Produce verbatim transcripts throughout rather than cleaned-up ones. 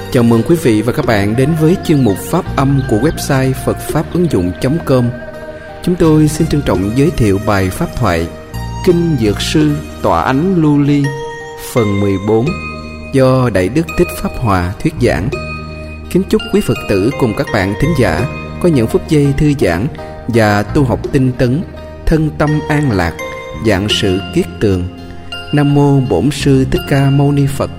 Chào mừng quý vị và các bạn đến với chuyên mục Pháp âm của website phật pháp ứng dụng chấm com. Chúng tôi xin trân trọng giới thiệu bài pháp thoại Kinh Dược Sư Tọa Ánh Lưu Ly phần mười bốn do Đại Đức Thích Pháp Hòa thuyết giảng. Kính chúc quý Phật tử cùng các bạn thính giả có những phút giây thư giãn và tu học tinh tấn, thân tâm an lạc, vạn sự kiết tường. Nam mô Bổn Sư Thích Ca Mâu Ni Phật.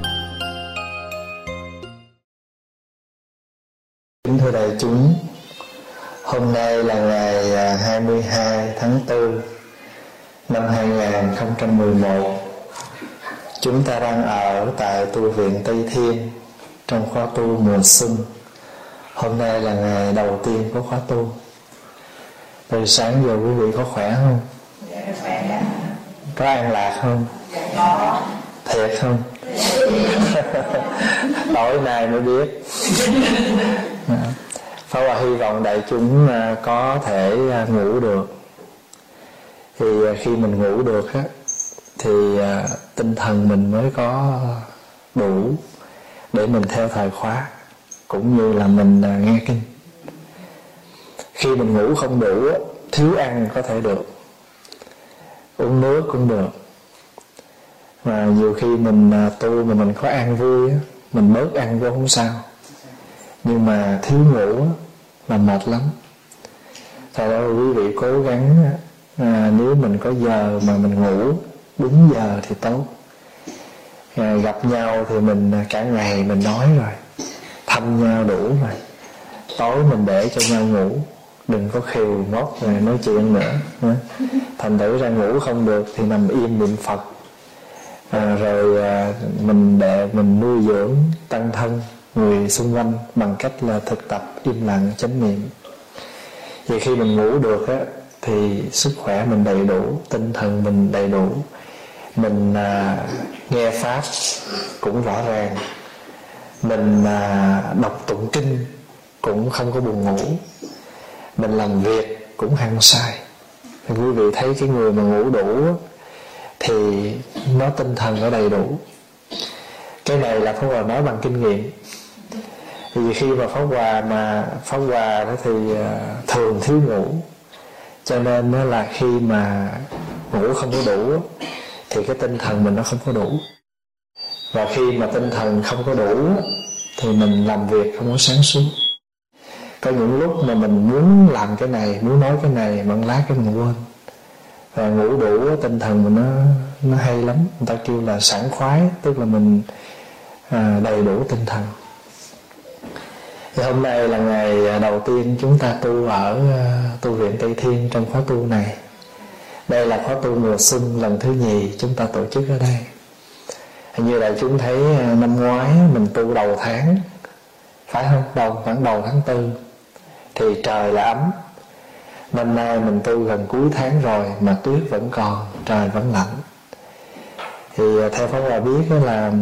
Kính thưa đại chúng, hôm nay là ngày hai mươi hai tháng tư năm hai nghìn không trăm mười một. Chúng ta đang ở tại tu viện Tây Thiên trong khóa tu mùa xuân. Hôm nay là ngày đầu tiên của khóa tu. Từ sáng giờ quý vị có khỏe không? Dạ, khỏe. Có an lạc không? Dạ, có. Thiệt không? Tối nay mới biết. Pháp Hòa hy vọng đại chúng có thể ngủ được. Thì khi mình ngủ được á, thì tinh thần mình mới có đủ để mình theo thời khóa, cũng như là mình nghe kinh. Khi mình ngủ không đủ, thiếu ăn có thể được, uống nước cũng được. Mà nhiều khi mình tu mà mình có ăn vui, mình bớt ăn vô không sao. Nhưng mà thiếu ngủ là mệt lắm. Thật ra quý vị cố gắng, à, nếu mình có giờ mà mình ngủ đúng giờ thì tốt. À, gặp nhau thì mình cả ngày mình nói rồi, thăm nhau đủ rồi. Tối mình để cho nhau ngủ, đừng có khều móc rồi nói chuyện nữa. Thành thử ra ngủ không được thì nằm im niệm Phật. À, rồi à, mình để mình nuôi dưỡng tăng thân người xung quanh bằng cách là thực tập im lặng chánh niệm. Vì khi mình ngủ được á, thì sức khỏe mình đầy đủ, tinh thần mình đầy đủ, mình à, nghe pháp cũng rõ ràng, mình à, đọc tụng kinh cũng không có buồn ngủ, mình làm việc cũng hăng say. Thì quý vị thấy cái người mà ngủ đủ thì nó tinh thần nó đầy đủ. Cái này là Pháp Hòa nói bằng kinh nghiệm. Vì khi mà Pháp Hòa mà Pháp Hòa đó thì thường thiếu ngủ, cho nên nó là khi mà ngủ không có đủ thì cái tinh thần mình nó không có đủ. Và khi mà tinh thần không có đủ thì mình làm việc không có sáng suốt. Có những lúc mà mình muốn làm cái này, muốn nói cái này, mà lát cái mình quên. Và ngủ đủ tinh thần mình nó nó hay lắm. Người ta kêu là sảng khoái, tức là mình à, đầy đủ tinh thần. Thì hôm nay là ngày đầu tiên chúng ta tu ở uh, tu viện Tây Thiên trong khóa tu này. Đây là khóa tu mùa xuân lần thứ nhì chúng ta tổ chức ở đây. Hình như là chúng thấy uh, năm ngoái mình tu đầu tháng, phải không? Đầu khoảng đầu tháng tư thì trời là ấm. Năm nay mình tu gần cuối tháng rồi mà tuyết vẫn còn, trời vẫn lạnh. Thì uh, theo Pháp Hòa biết là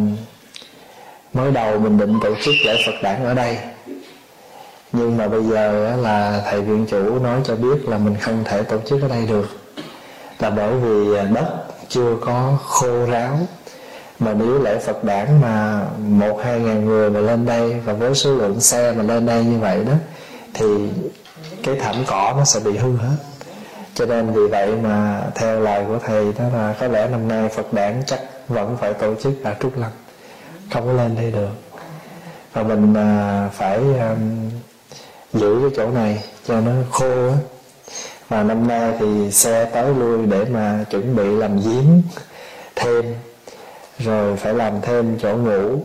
mới đầu mình định tổ chức lễ Phật đản ở đây, nhưng mà bây giờ là thầy viện chủ nói cho biết là mình không thể tổ chức ở đây được, là bởi vì đất chưa có khô ráo. Mà nếu lễ Phật đản mà một hai ngàn người mà lên đây, và với số lượng xe mà lên đây như vậy đó, thì cái thảm cỏ nó sẽ bị hư hết. Cho nên vì vậy mà theo lời của thầy đó là có lẽ năm nay Phật đản chắc vẫn phải tổ chức ở Trúc Lâm, không có lên đây được. Và mình à, phải à, giữ cái chỗ này cho nó khô á. Và năm nay thì xe tới lui để mà chuẩn bị làm giếng thêm, rồi phải làm thêm chỗ ngủ,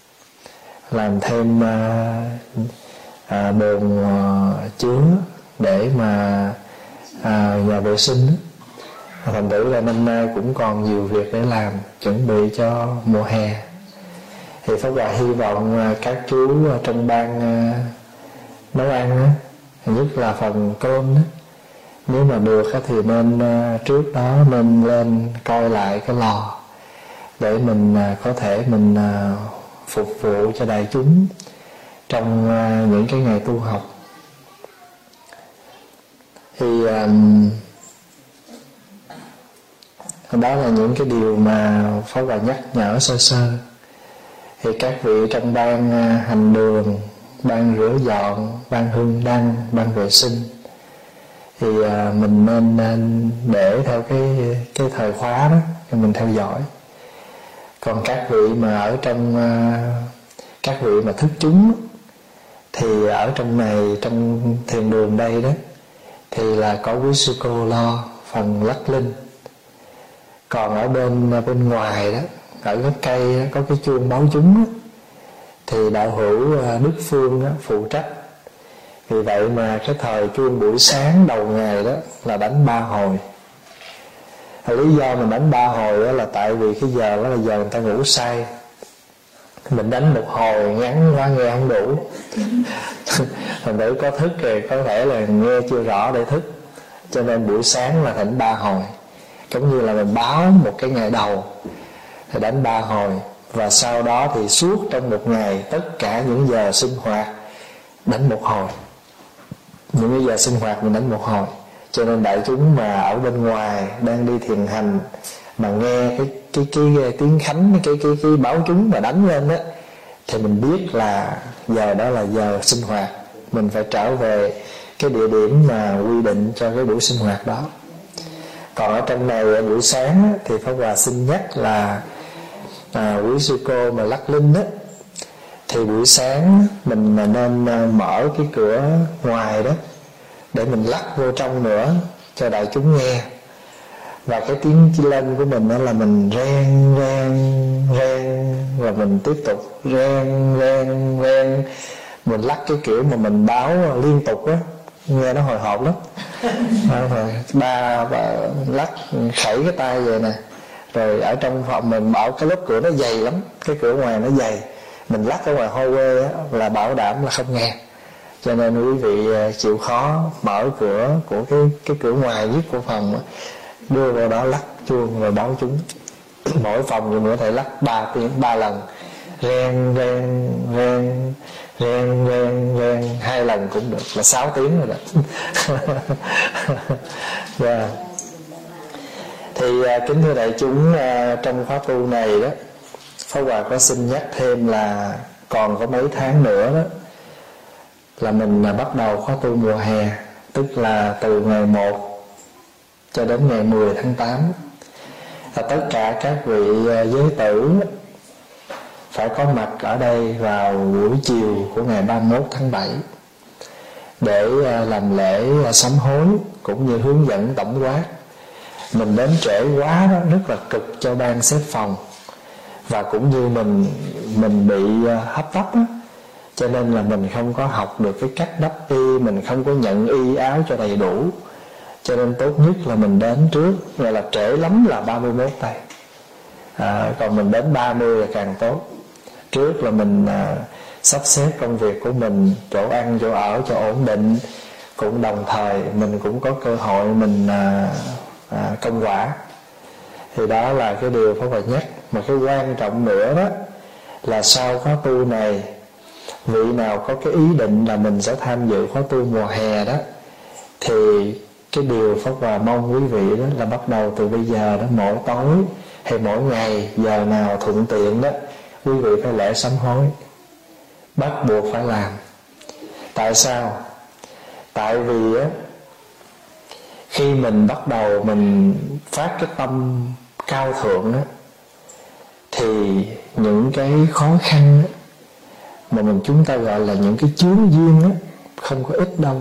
làm thêm à, à, bồn à, chứa để mà à, nhà vệ sinh. Thành thử là năm nay cũng còn nhiều việc để làm, chuẩn bị cho mùa hè. Thì Pháp Hòa hy vọng các chú trong ban nấu ăn, nhất là phần cơm đó, nếu mà được thì nên trước đó nên lên coi lại cái lò để mình có thể mình phục vụ cho đại chúng trong những cái ngày tu học. Thì đó là những cái điều mà Pháp Hòa nhắc nhở sơ sơ. Thì các vị trong ban hành đường, ban rửa dọn, ban hương đăng, ban vệ sinh, thì mình nên, nên để theo cái cái thời khóa đó thì mình theo dõi. Còn các vị mà ở trong các vị mà thức chúng thì ở trong này, trong thiền đường đây đó, thì là có quý sư cô lo phần lắc linh. Còn ở bên bên ngoài đó, ở gốc cây đó, có cái chuông báo chúng đó, thì đạo hữu Đức Phương đó, phụ trách. Vì vậy mà cái thời chuông buổi sáng đầu ngày đó là đánh ba hồi. Lý do mình đánh ba hồi đó là tại vì cái giờ đó là giờ người ta ngủ say. Mình đánh một hồi ngắn quá nghe không đủ. Thành thử có thức thì có thể là nghe chưa rõ để thức. Cho nên buổi sáng là đánh ba hồi. Giống như là mình báo một cái ngày đầu thì đánh ba hồi. Và sau đó thì suốt trong một ngày, tất cả những giờ sinh hoạt đánh một hồi. Những cái giờ sinh hoạt mình đánh một hồi. Cho nên đại chúng mà ở bên ngoài đang đi thiền hành mà nghe cái cái cái, cái tiếng khánh, cái cái cái báo chúng mà đánh lên đó, thì mình biết là giờ đó là giờ sinh hoạt, mình phải trở về cái địa điểm mà quy định cho cái buổi sinh hoạt đó. Còn ở trong này ở buổi sáng á, thì Pháp Hòa xin nhắc là à, quý sư cô mà lắc linh đó, thì buổi sáng mình mà nên mở cái cửa ngoài đó để mình lắc vô trong nữa cho đại chúng nghe. Và cái tiếng chi lên của mình đó là mình reng reng reng, và mình tiếp tục reng reng reng. Mình lắc cái kiểu mà mình báo liên tục á, nghe nó hồi hộp lắm. Rồi ba ba lắc khẩy cái tay về nè. Rồi ở trong phòng mình bảo cái lớp cửa nó dày lắm, cái cửa ngoài nó dày, mình lắc ở ngoài hallway á là bảo đảm là không nghe. Cho nên quý vị chịu khó mở cửa của cái cái cửa ngoài nhất của phòng đó, đưa vào đó lắc chuông rồi báo chúng. Mỗi phòng thì mình có thể lắc ba tiếng ba lần, reng reng reng reng reng reng hai lần cũng được, là sáu tiếng rồi đó. Yeah. Thì kính thưa đại chúng, trong khóa tu này đó, Pháp Hòa có xin nhắc thêm là còn có mấy tháng nữa đó là mình bắt đầu khóa tu mùa hè, tức là từ ngày một cho đến ngày mười tháng tám. Là tất cả các vị giới tử phải có mặt ở đây vào buổi chiều của ngày ba mươi mốt tháng bảy để làm lễ sám hối cũng như hướng dẫn tổng quát. Mình đến trễ quá đó rất là cực cho ban xếp phòng, và cũng như mình mình bị hấp tấp á, cho nên là mình không có học được cái cách đắp y, mình không có nhận y áo cho đầy đủ. Cho nên tốt nhất là mình đến trước, gọi là trễ lắm là ba mươi mốt tay, à, còn mình đến ba mươi là càng tốt. Trước là mình à, sắp xếp công việc của mình, chỗ ăn chỗ ở cho ổn định, cũng đồng thời mình cũng có cơ hội mình à, à, công quả. Thì đó là cái điều phải phải nhắc. Mà cái quan trọng nữa đó là sau khóa tu này, vị nào có cái ý định là mình sẽ tham dự khóa tu mùa hè đó, thì cái điều Pháp Hòa mong quý vị đó là bắt đầu từ bây giờ đó, mỗi tối hay mỗi ngày giờ nào thuận tiện đó, quý vị phải lễ sám hối, bắt buộc phải làm. Tại sao? Tại vì á, khi mình bắt đầu mình phát cái tâm cao thượng á, thì những cái khó khăn á, mà mình chúng ta gọi là những cái chướng duyên á, không có ít đâu.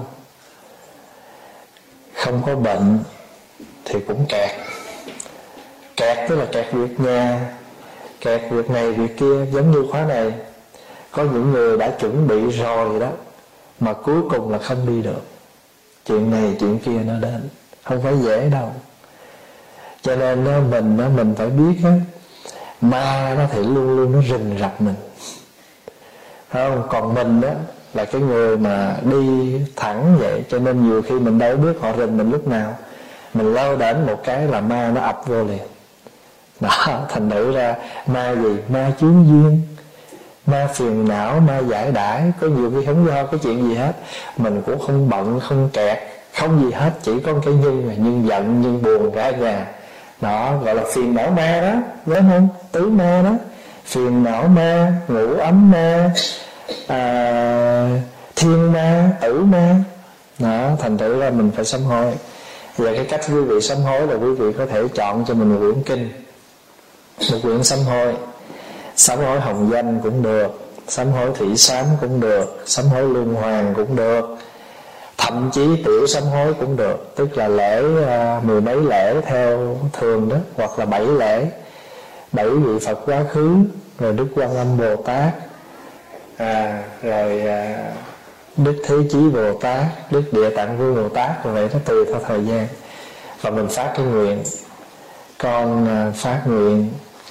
Không có bệnh thì cũng kẹt. Kẹt tức là kẹt việc nhà, kẹt việc này việc kia. Giống như khóa này, có những người đã chuẩn bị rồi đó, mà cuối cùng là không đi được. Chuyện này chuyện kia nó đến, không phải dễ đâu. Cho nên đó, mình đó, mình phải biết đó, ma nó thì luôn luôn nó rình rập mình, phải không? Còn mình đó là cái người mà đi thẳng vậy, cho nên nhiều khi mình đâu biết họ rình mình lúc nào. Mình lao đến một cái là ma nó ập vô liền. Đó, thành thử ra ma gì? Ma chướng duyên, ma phiền não, ma giải đãi. Có nhiều khi không do cái chuyện gì hết, mình cũng không bận, không kẹt, không gì hết, chỉ có cái nhân là nhân giận, nhân buồn cả nhà. Đó gọi là phiền não ma đó, nhớ không? Tứ ma đó. phiền não ma, ngủ ấm ma, à, thiên ma, tử ma. Đó, thành thử ra mình phải sám hối. Và cái cách quý vị sám hối là quý vị có thể chọn cho mình một quyển kinh, một quyển sám hối. Sám hối hồng danh cũng được, sám hối thủy sám cũng được, sám hối luân hoàng cũng được, thậm chí tiểu sám hối cũng được. Tức là lễ à, mười mấy lễ theo thường đó, hoặc là bảy lễ, bảy vị Phật quá khứ, rồi Đức Quan Âm Bồ Tát, à, rồi à, Đức Thế Chí Bồ Tát, Đức Địa Tạng Vương Bồ Tát. Rồi vậy nó tùy theo thời gian. Và mình phát cái nguyện, con à, phát nguyện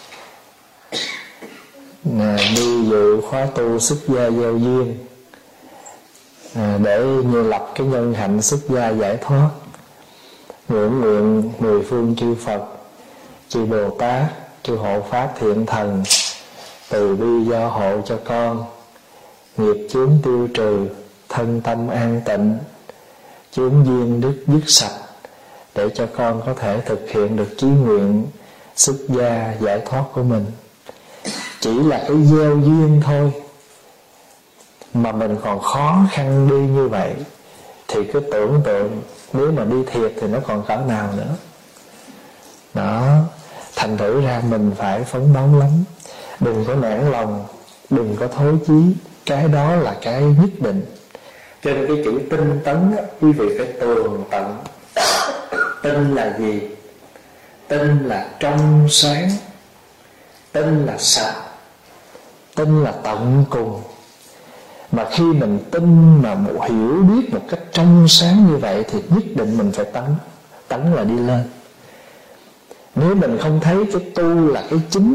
à, đi dự khóa tu xuất gia gieo duyên, à, để như lập cái nhân hạnh xuất gia giải thoát. Ngưỡng nguyện mười phương chư Phật, chư Bồ Tát, chư hộ pháp thiện thần từ bi gia hộ cho con, nghiệp chướng tiêu trừ, thân tâm an tịnh, chướng duyên đức dứt sạch, để cho con có thể thực hiện được chí nguyện xuất gia giải thoát của mình. Chỉ là cái gieo duyên thôi mà mình còn khó khăn đi như vậy, thì cứ tưởng tượng nếu mà đi thiệt thì nó còn cỡ nào nữa. Đó, thành thử ra mình phải phấn đấu lắm. Đừng có nản lòng, đừng có thối chí. Cái đó là cái nhất định. Cho nên cái chữ tinh tấn á, quý vị phải tường tận. Tinh là gì? Tinh là trong sáng, tinh là sạch, tinh là tận cùng. Mà khi mình tin mà hiểu biết một cách trong sáng như vậy, thì nhất định mình phải tấn. Tấn là đi lên. Nếu mình không thấy cái tu là cái chính,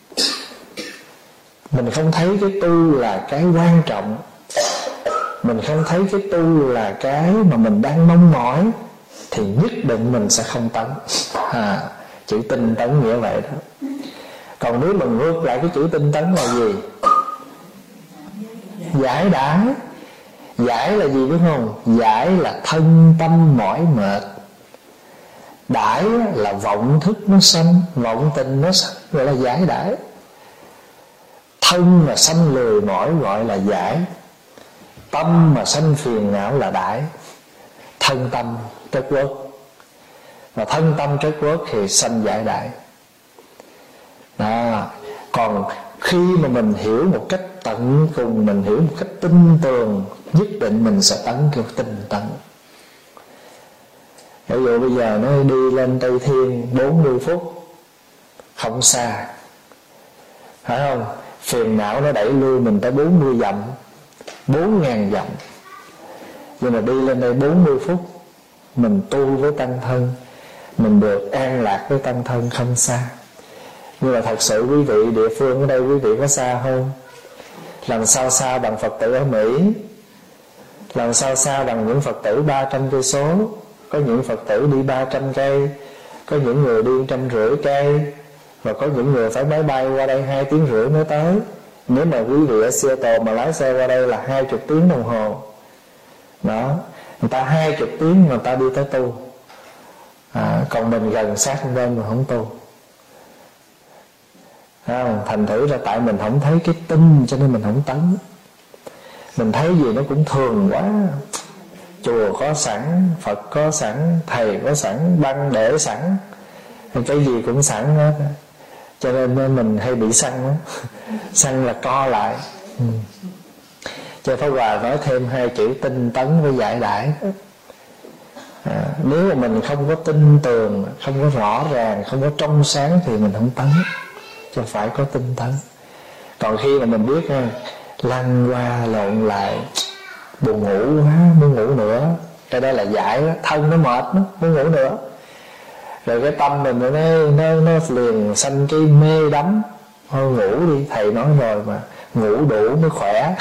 mình không thấy cái tu là cái quan trọng, mình không thấy cái tu là cái mà mình đang mong mỏi, thì nhất định mình sẽ không tấn. à, Chữ tinh tấn nghĩa vậy đó. Còn nếu mình ngược lại cái chữ tinh tấn là gì? Giải đãi. Giải là gì biết không? Giải là thân tâm mỏi mệt, đãi là vọng thức nó sanh, vọng tình nó sanh, gọi là giải đãi. Thân mà sanh lười mỏi gọi là giải, tâm mà sanh phiền não là đãi. Thân tâm trất uất, và thân tâm trất uất thì sanh giải đãi. Đó. Còn khi mà mình hiểu một cách tận cùng, mình hiểu một cách tinh tường, nhất định mình sẽ tấn kêu tinh tấn. Ví dụ bây giờ nó đi lên Tây Thiên bốn mươi phút, không xa, phải không? Phiền não nó đẩy lui mình tới bốn mươi dặm, bốn ngàn dặm. Nhưng mà đi lên đây bốn mươi phút, mình tu với tăng thân, mình được an lạc với tăng thân, không xa. Nhưng mà thật sự quý vị địa phương ở đây quý vị có xa không? Làm sao xa bằng Phật tử ở Mỹ, làm sao xa bằng những Phật tử ba trăm cây số. Có những Phật tử đi ba trăm cây, có những người đi một trăm rưỡi cây, và có những người phải máy bay qua đây hai tiếng rưỡi mới tới. Nếu mà quý vị ở Seattle mà lái xe qua đây là hai chục tiếng đồng hồ. Đó, người ta hai chục tiếng mà người ta đi tới tu. à, Còn mình gần sát bên mà không tu. à, Thành thử ra tại mình không thấy cái tinh, cho nên mình không tấn. Mình thấy gì nó cũng thường quá. Chùa có sẵn, Phật có sẵn, thầy có sẵn, băng để sẵn, cái gì cũng sẵn hết. Cho nên mình hay bị săn đó. Săn là co lại. ừ. Cho Pháp Hòa nói thêm hai chữ tinh tấn với giải đãi. à, Nếu mà mình không có tinh tường, không có rõ ràng, không có trong sáng, thì mình không tấn. Cho phải có tinh tấn. Còn khi mà mình biết lăn qua lộn lại, buồn ngủ quá, muốn ngủ nữa, cái đó là giải đó. Thân nó mệt đó, muốn ngủ nữa. Rồi cái tâm mình nó, nó, nó liền sanh cái mê đắm. Thôi ngủ đi, thầy nói rồi mà, ngủ đủ mới khỏe.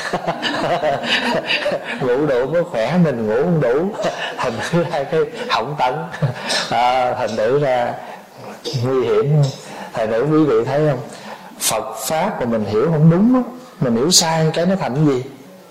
Ngủ đủ mới khỏe, mình ngủ không đủ, thành thử ra cái hỏng tấn. à, Thành thử ra nguy hiểm. Thầy nữ quý vị thấy không? Phật Pháp mà mình hiểu không đúng đó, mình hiểu sai cái nó thành cái gì?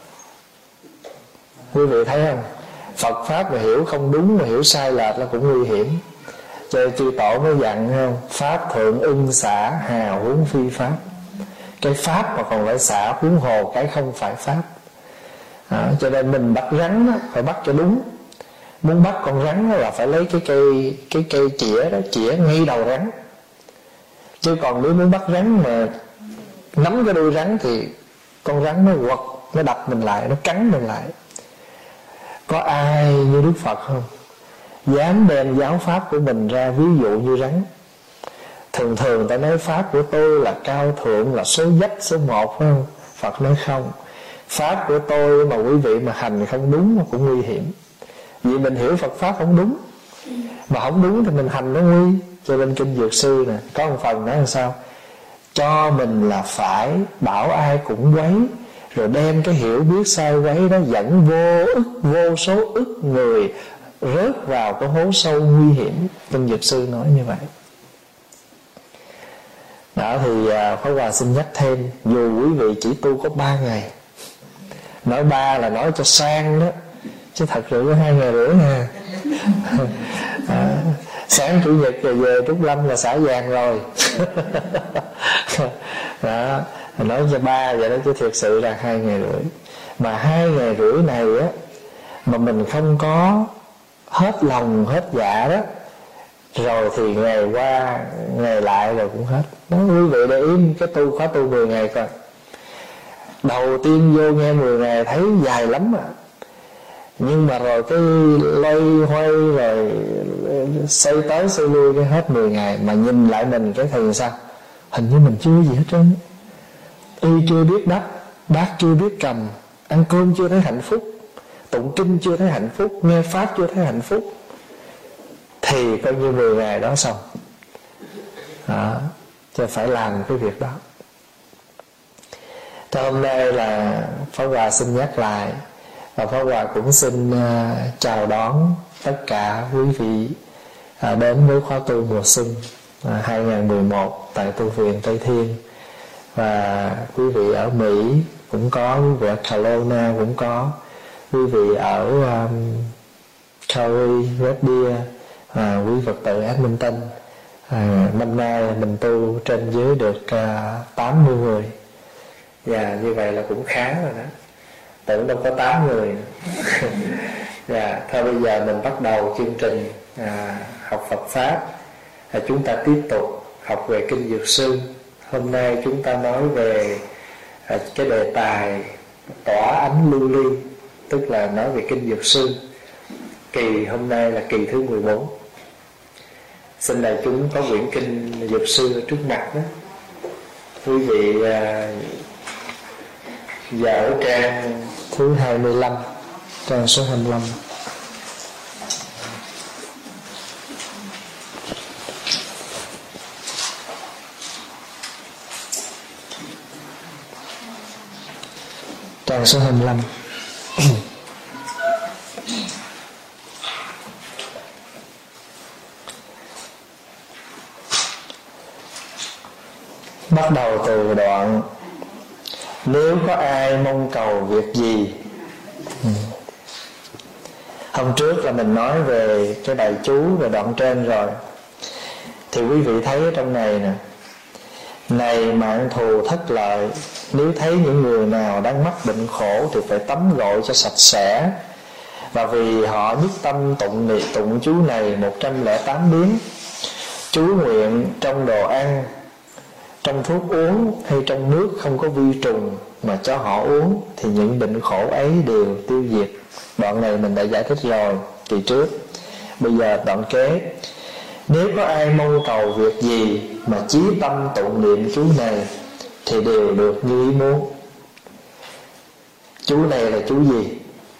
Quý vị thấy không? Phật Pháp mà hiểu không đúng, mà hiểu sai lệch là cũng nguy hiểm. Cho chư tổ mới dặn không? Pháp thượng ưng xả hào hướng phi pháp. cái pháp mà còn phải xả, huống hồ cái không phải pháp. À, cho nên mình bắt rắn đó, phải bắt cho đúng. Muốn bắt con rắn đó là phải lấy cái cây cái cây chĩa đó, chĩa ngay đầu rắn. Chứ còn nếu muốn bắt rắn mà nắm cái đuôi rắn thì con rắn nó quật, nó đập mình lại, nó cắn mình lại. Có ai như Đức Phật không dám đem giáo pháp của mình ra ví dụ như rắn? Thường thường ta nói pháp của tôi là cao thượng, là số dách, số một, phải không? Phật nói không, pháp của tôi mà quý vị mà hành không đúng cũng nguy hiểm. Vì mình hiểu Phật pháp không đúng, mà không đúng thì mình hành nó nguy. Cho nên kinh Dược Sư nè có một phần nói làm sao cho mình là phải, bảo ai cũng quấy, rồi đem cái hiểu biết sai quấy đó dẫn vô ức vô số ức người rớt vào cái hố sâu nguy hiểm. Kinh Dược Sư nói như vậy. Đó thì Pháp Hòa xin nhắc thêm, dù quý vị chỉ tu có ba ngày, nói ba là nói cho sang đó, chứ thật sự có hai ngày rưỡi ha. À, sáng chủ nhật rồi về Trúc Lâm là xả vàng rồi. Đó, nói cho ba vậy đó, chứ thiệt sự là hai ngày rưỡi. Mà hai ngày rưỡi này á, mà mình không có hết lòng hết dạ đó, rồi thì ngày qua ngày lại rồi cũng hết. Đó, quý vị để ý cái tu khóa tu mười ngày coi. Đầu tiên vô nghe mười ngày thấy dài lắm à, nhưng mà rồi cái loay hoay rồi xây tới xây lui cái hết mười ngày. Mà nhìn lại mình cái thì sao? Hình như mình chưa gì hết trơn. Y chưa biết đắp, bát chưa biết cầm, ăn cơm chưa thấy hạnh phúc, tụng kinh chưa thấy hạnh phúc, nghe pháp chưa thấy hạnh phúc. Thì coi như mười ngày đó xong. Đó, cho phải làm cái việc đó. Cho hôm nay là Pháp Hòa xin nhắc lại, và Pháp Hòa cũng xin uh, chào đón tất cả quý vị uh, đến với khóa tu mùa xuân uh, hai không một một tại tu viện Tây Thiên. Và quý vị ở Mỹ cũng có, quý vị ở Kelowna cũng có, quý vị ở um, Cary, Red Deer, uh, quý Phật tử Edmonton. uh, Năm nay mình tu trên dưới được uh, tám mươi người. Và như vậy là cũng khá rồi đó. Tưởng đâu có tám người. Và thôi bây giờ mình bắt đầu chương trình à, học Phật Pháp. à, Chúng ta tiếp tục học về kinh Dược Sư. Hôm nay chúng ta nói về à, cái đề tài tỏa ánh lưu ly, tức là nói về kinh Dược Sư. Kỳ hôm nay là kỳ thứ mười bốn. Xin đại chúng có quyển kinh Dược Sư ở trước mặt đó. Quý vị à, và ở trang thứ hai mươi lăm, trang số hai mươi lăm. Trang số hai mươi lăm. Bắt đầu từ đoạn nếu có ai mong cầu việc gì. ừ. Hôm trước là mình nói về cái bài chú về đoạn trên rồi. Thì quý vị thấy ở trong này nè: này mạng thù thất lợi, nếu thấy những người nào đang mắc bệnh khổ thì phải tắm gội cho sạch sẽ. Và vì họ nhất tâm tụng niệm tụng chú này một trăm lẻ tám biến, chú nguyện trong đồ ăn, trong thuốc uống hay trong nước không có vi trùng mà cho họ uống, thì những bệnh khổ ấy đều tiêu diệt. Đoạn này mình đã giải thích rồi kỳ trước. Bây giờ đoạn kế: nếu có ai mong cầu việc gì mà chí tâm tụng niệm chú này thì đều được như ý muốn. Chú này là chú gì?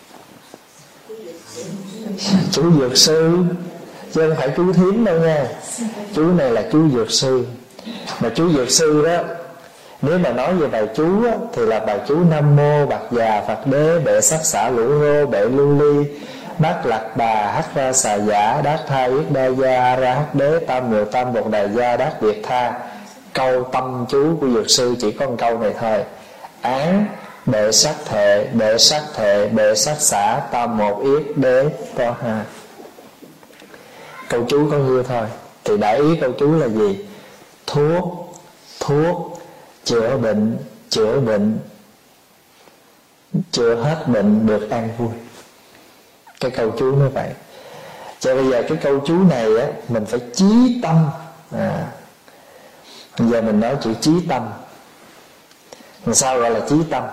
Chú Dược Sư, chứ không phải chú Thiếm đâu nha. Chú này là chú Dược Sư. Mà chú Dược Sư đó, nếu mà nói về bài chú á, thì là bài chú Nam Mô Bạc Già Phật Đế Bệ Sắc Xả Lũ Rô Bệ Lưu Ly Bát Lạc Bà Hắc Ra Xà Giả Đát Tha Yết Đa Gia Ra Hắc Đế Tam Miệu Tam Bột Đà Gia Đát Việt Tha. Câu tâm chú của Dược Sư chỉ có một câu này thôi: án bệ sắc thệ bệ sắc thệ bệ sắc xả tam một yết đế to ha. Câu chú có như thôi. Thì đại ý câu chú là gì? Thuốc thuốc chữa bệnh, chữa bệnh, chữa hết bệnh được an vui. Cái câu chú như vậy. Cho bây giờ cái câu chú này á, mình phải chí tâm. à, Bây giờ mình nói chữ chí tâm. Làm sao gọi là chí tâm?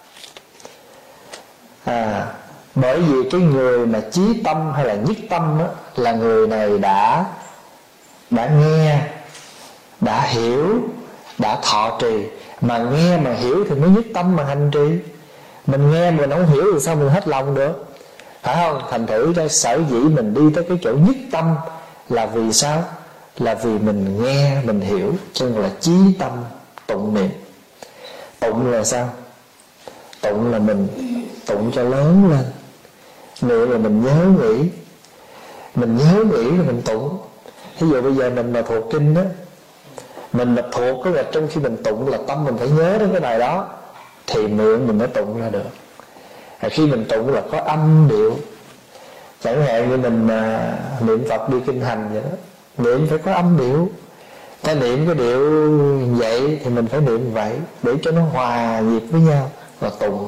À, bởi vì cái người mà chí tâm hay là nhất tâm á, là người này đã đã nghe, đã hiểu, đã thọ trì. Mà nghe mà hiểu thì mới nhất tâm mà hành trì. Mình nghe mình không hiểu thì sao mình hết lòng được, phải không? Thành thử ra sở dĩ mình đi tới cái chỗ nhất tâm là vì sao? Là vì mình nghe, mình hiểu, cho nên là chí tâm tụng niệm. Tụng là sao? Tụng là mình tụng cho lớn lên. Niệm là mình nhớ nghĩ. Mình nhớ nghĩ rồi mình tụng. Ví dụ bây giờ mình mà thuộc kinh đó, mình mà thuộc có là trong khi mình tụng là tâm mình phải nhớ đến cái bài đó, thì miệng mình mới tụng ra được. À, khi mình tụng là có âm điệu. Chẳng hạn như mình à, niệm Phật đi kinh hành vậy đó, niệm phải có âm điệu. Ta niệm cái điệu vậy thì mình phải niệm vậy, để cho nó hòa nhịp với nhau là tụng.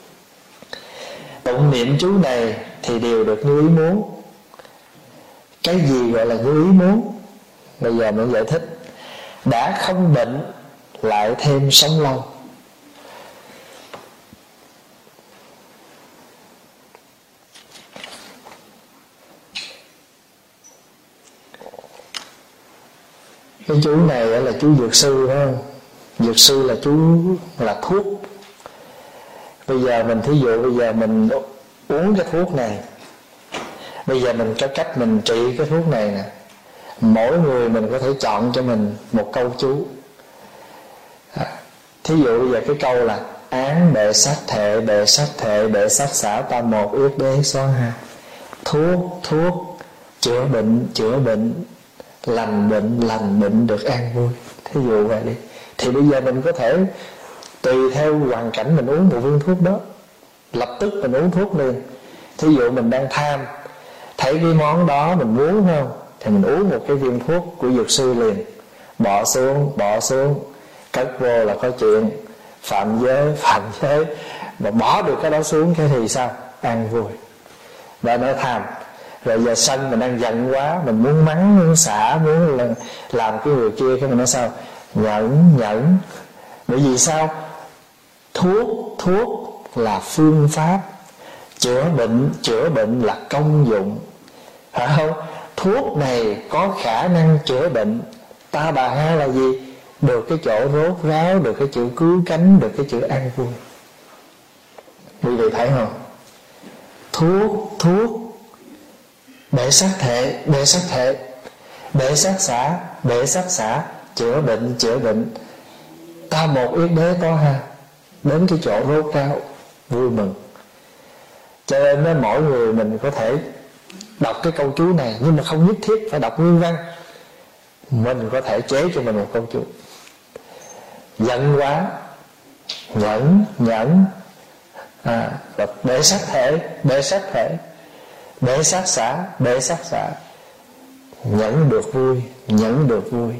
Tụng niệm chú này thì đều được như ý muốn. Cái gì gọi là như ý muốn? Bây giờ mình giải thích. Đã không bệnh lại thêm sống lâu. Cái chú này là chú dược sư, phải không? Dược sư là chú là thuốc. Bây giờ mình thí dụ bây giờ mình uống cái thuốc này, bây giờ mình có cách mình trị cái thuốc này nè. Mỗi người mình có thể chọn cho mình một câu chú. à, Thí dụ bây giờ cái câu là án bệ sát thệ, bệ sát thệ, bệ sát xả ta một yết đế xóa ha. Thuốc, thuốc, chữa bệnh, chữa bệnh, lành bệnh, lành bệnh được an vui. Thí dụ vậy đi. Thì bây giờ mình có thể tùy theo hoàn cảnh mình uống một viên thuốc đó, lập tức mình uống thuốc liền. Thí dụ mình đang tham, thấy cái món đó mình muốn không, thì mình uống một cái viên thuốc của dược sư liền. Bỏ xuống, bỏ xuống, cất vô là có chuyện. Phạm giới, phạm giới. Mà bỏ được cái đó xuống cái thì sao? An vui. Và nó tham. Rồi giờ sân mình đang giận quá, mình muốn mắng, muốn xả, muốn làm cái người kia, cái mình nói sao? Nhẫn, nhẫn. Bởi vì sao? Thuốc, thuốc là phương pháp. Chữa bệnh, chữa bệnh là công dụng, phải không? Thuốc này có khả năng chữa bệnh. Ta bà ha là gì? Được cái chỗ rốt ráo, được cái chữ cứu cánh, được cái chữ an vui. Quý vị thấy không? Thuốc, thuốc, bệ sát thệ, bệ sát thệ, bệ sát xả, bệ sát xả, chữa bệnh, chữa bệnh. Ta một yết đế to ha, đến cái chỗ rốt ráo, vui mừng. Cho nên đó, mỗi người mình có thể đọc cái câu chú này, nhưng mà không nhất thiết phải đọc nguyên văn. Mình có thể chế cho mình một câu chú. Giận quá, nhẫn, nhẫn, à, bệ sát thể, bệ sát thể, bệ sát xả, bệ sát xả. Nhẫn được vui, nhẫn được vui.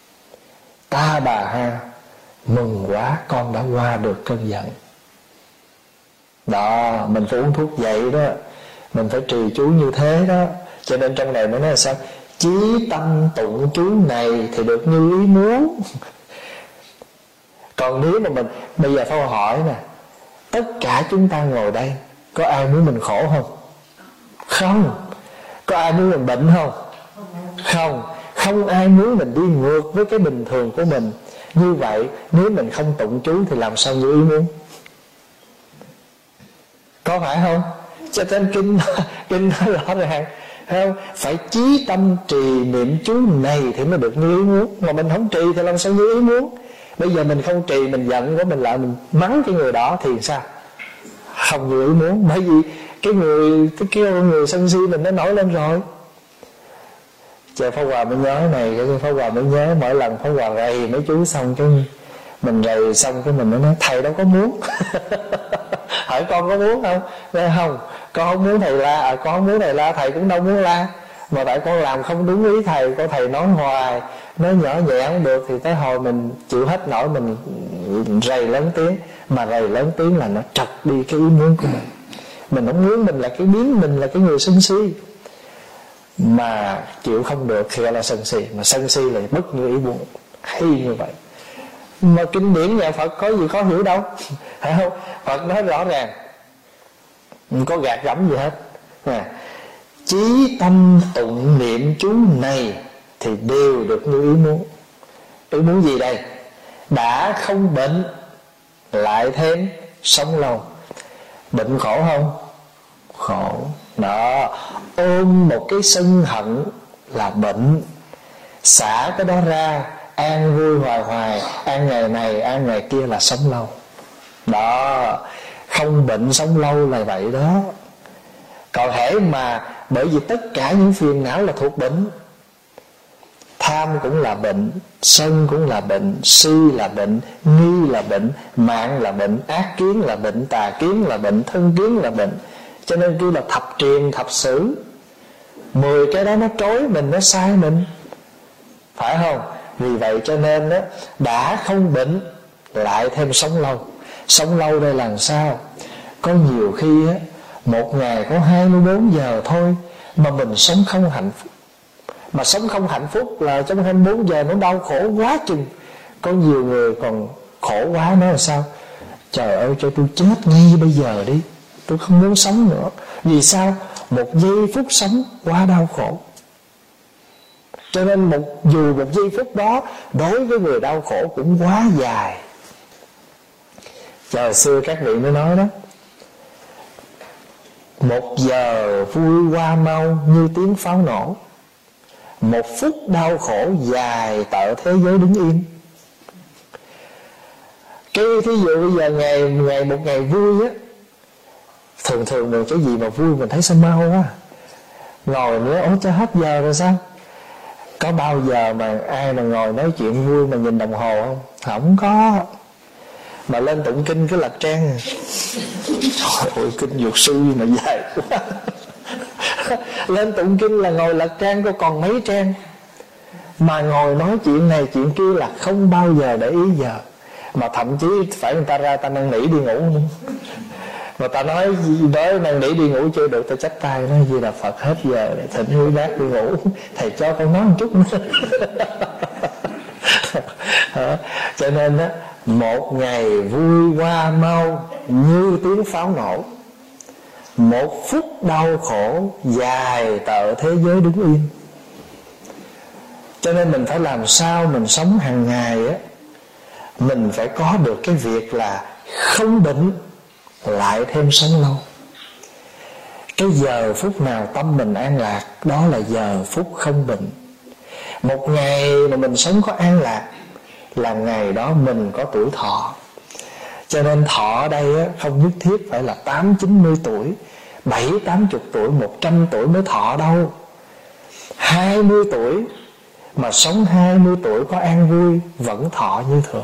Ta bà ha, mừng quá con đã qua được cơn giận. Đó, mình phải uống thuốc vậy đó, mình phải trì chú như thế đó. Cho nên trong này mới nói là sao? Chí tâm tụng chú này thì được như ý muốn. Còn nếu mà mình bây giờ phải hỏi nè, tất cả chúng ta ngồi đây có ai muốn mình khổ không? Không. Có ai muốn mình bệnh không? Không. Không ai muốn mình đi ngược với cái bình thường của mình. Như vậy nếu mình không tụng chú thì làm sao như ý muốn? Có phải không? Cho nên kinh kinh nói rõ ràng, không? Phải chí tâm trì niệm chú này thì mới được như ý muốn. Mà mình không trì thì làm sao như ý muốn? Bây giờ mình không trì, mình giận quá, mình lại mình mắng cái người đó thì sao? Không như ý muốn. Bởi vì cái người cái kia người sân si mình nó nổi lên rồi. Trời, Pháp Hòa mới nhớ này, cái Pháp Hòa mới nhớ mỗi lần Pháp Hòa rầy mấy chú xong cái mình rầy xong cái mình mới nói thầy đâu có muốn. Hỏi con có muốn không? Nói không, con không muốn thầy la. À, con không muốn thầy la, thầy cũng đâu muốn la. Mà tại con làm không đúng ý thầy, con thầy nói hoài, nói nhỏ nhẹ không được, thì tới hồi mình chịu hết nổi mình rầy lớn tiếng. Mà rầy lớn tiếng là nó trật đi cái ý muốn của mình. Mình không muốn mình là cái biến mình là cái người sân si, mà chịu không được thì gọi là sân si. Mà sân si là bất như ý muốn. Hay như vậy. Mà kinh điển nhà Phật có gì khó hiểu đâu, phải không? Phật nói rõ ràng, không có gạt gẫm gì hết. à, Chí tâm tụng niệm chú này thì đều được như ý muốn. Ý muốn gì đây? Đã không bệnh lại thêm sống lâu. Bệnh khổ không? Khổ. Đó, ôm một cái sân hận là bệnh. Xả cái đó ra, an vui hoài hoài, an ngày này an ngày kia là sống lâu. Đó, không bệnh sống lâu là vậy đó. Còn hễ mà bởi vì tất cả những phiền não là thuộc bệnh. Tham cũng là bệnh, sân cũng là bệnh, si là bệnh, nghi là bệnh, mạng là bệnh, ác kiến là bệnh, tà kiến là bệnh, thân kiến là bệnh. Cho nên kêu là thập triền thập sử. Mười cái đó nó trối mình, nó sai mình, phải không? Vì vậy cho nên đó, đã không bệnh lại thêm sống lâu. Sống lâu đây là sao? Có nhiều khi á, một ngày có hai mươi bốn giờ thôi mà mình sống không hạnh phúc. Mà sống không hạnh phúc là trong hai mươi bốn giờ nó đau khổ quá chừng. Có nhiều người còn khổ quá nói là sao? Trời ơi, cho tôi chết ngay bây giờ đi, tôi không muốn sống nữa. Vì sao? Một giây phút sống quá đau khổ. Cho nên một, dù một giây phút đó đối với người đau khổ cũng quá dài. Trời xưa các vị mới nói đó, một giờ vui qua mau như tiếng pháo nổ, một phút đau khổ dài tợ thế giới đứng yên. Cái thí dụ bây giờ ngày, ngày một ngày vui á, thường thường được cái gì mà vui mình thấy sao mau quá, ngồi nữa ố cho hết giờ rồi sao? Có bao giờ mà ai mà ngồi nói chuyện vui mà nhìn đồng hồ không? Không có. Mà lên tụng kinh cứ lật trang. Trời ơi, kinh Dược Sư mà dài quá. Lên tụng kinh là ngồi lật trang có còn mấy trang. Mà ngồi nói chuyện này chuyện kia là không bao giờ để ý giờ. Mà thậm chí phải người ta ra ta năn nỉ đi ngủ nữa. Mà ta nói gì đó năn nỉ đi ngủ chưa được, ta trách tay nói gì là Phật hết giờ để thỉnh quý bác đi ngủ, thầy cho con nói một chút nữa. Cho nên á, một ngày vui qua mau như tiếng pháo nổ, một phút đau khổ dài tợ thế giới đứng yên. Cho nên mình phải làm sao mình sống hàng ngày á, mình phải có được cái việc là không bệnh lại thêm sống lâu. Cái giờ phút nào tâm mình an lạc, đó là giờ phút không bệnh. Một ngày mà mình sống có an lạc là ngày đó mình có tuổi thọ. Cho nên thọ ở đây á, không nhất thiết phải là tám chín mươi tuổi, bảy tám chục tuổi, một trăm tuổi mới thọ đâu. Hai mươi tuổi mà sống hai mươi tuổi có an vui vẫn thọ như thường.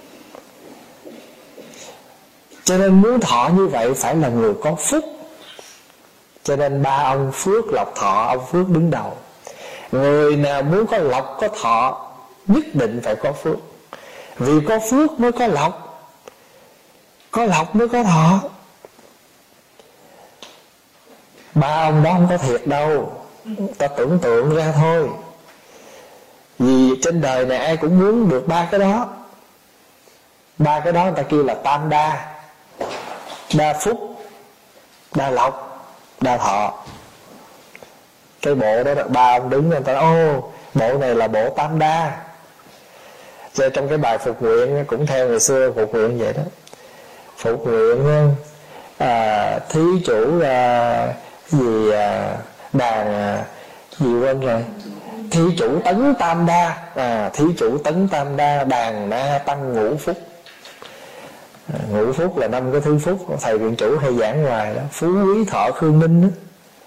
Cho nên muốn thọ như vậy phải là người có phúc. Cho nên ba ông Phước lộc thọ, ông Phước đứng đầu. Người nào muốn có lộc có thọ nhất định phải có phước. Vì có phước mới có lộc, có lộc mới có thọ. Ba ông đó không có thiệt đâu, ta tưởng tượng ra thôi. Vì trên đời này ai cũng muốn được ba cái đó. Ba cái đó người ta kêu là tam đa. Đa phúc, đa lộc, đa thọ. Cái bộ đó ba ông đứng người ta nói ô, bộ này là bộ tam đa. Cho trong cái bài phục nguyện cũng theo ngày xưa phục nguyện vậy đó. Phục nguyện à, thí chủ à, gì à, đàn à, gì quên rồi, thí chủ tấn tam đa, à, thí chủ tấn tam đa, đàn na tăng ngũ phúc. À, ngũ phúc là năm cái thứ phúc thầy viện chủ hay giảng ngoài đó, phú quý thọ khương ninh đó.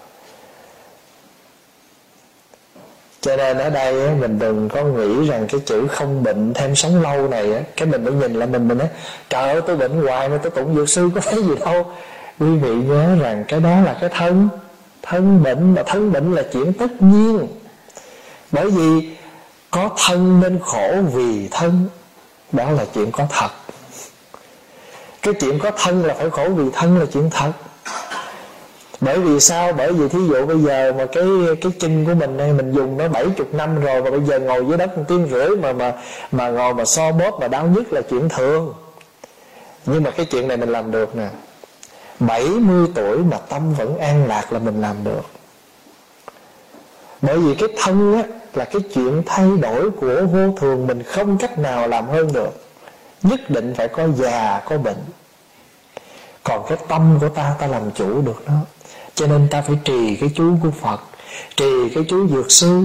Cho nên ở đây á, mình đừng có nghĩ rằng cái chữ không bệnh thêm sống lâu này á, cái mình mới nhìn lại mình mình nói trời ơi tôi bệnh hoài mà tôi tụng dược sư có thấy gì đâu. Quý vị nhớ rằng cái đó là cái thân. Thân bệnh, mà thân bệnh là chuyện tất nhiên. Bởi vì có thân nên khổ vì thân, đó là chuyện có thật. Cái chuyện có thân là phải khổ vì thân là chuyện thật. Bởi vì sao? Bởi vì thí dụ bây giờ mà cái cái chân của mình đây mình dùng nó bảy chục năm rồi, mà bây giờ ngồi dưới đất một tiếng rưỡi mà mà mà ngồi mà so bóp mà đau nhức là chuyện thường. Nhưng mà cái chuyện này mình làm được nè. bảy mươi tuổi mà tâm vẫn an lạc là mình làm được. Bởi vì cái thân á là cái chuyện thay đổi của vô thường, mình không cách nào làm hơn được. Nhất định phải có già, có bệnh. Còn cái tâm của ta, ta làm chủ được nó. Cho nên ta phải trì cái chú của Phật, trì cái chú Dược Sư.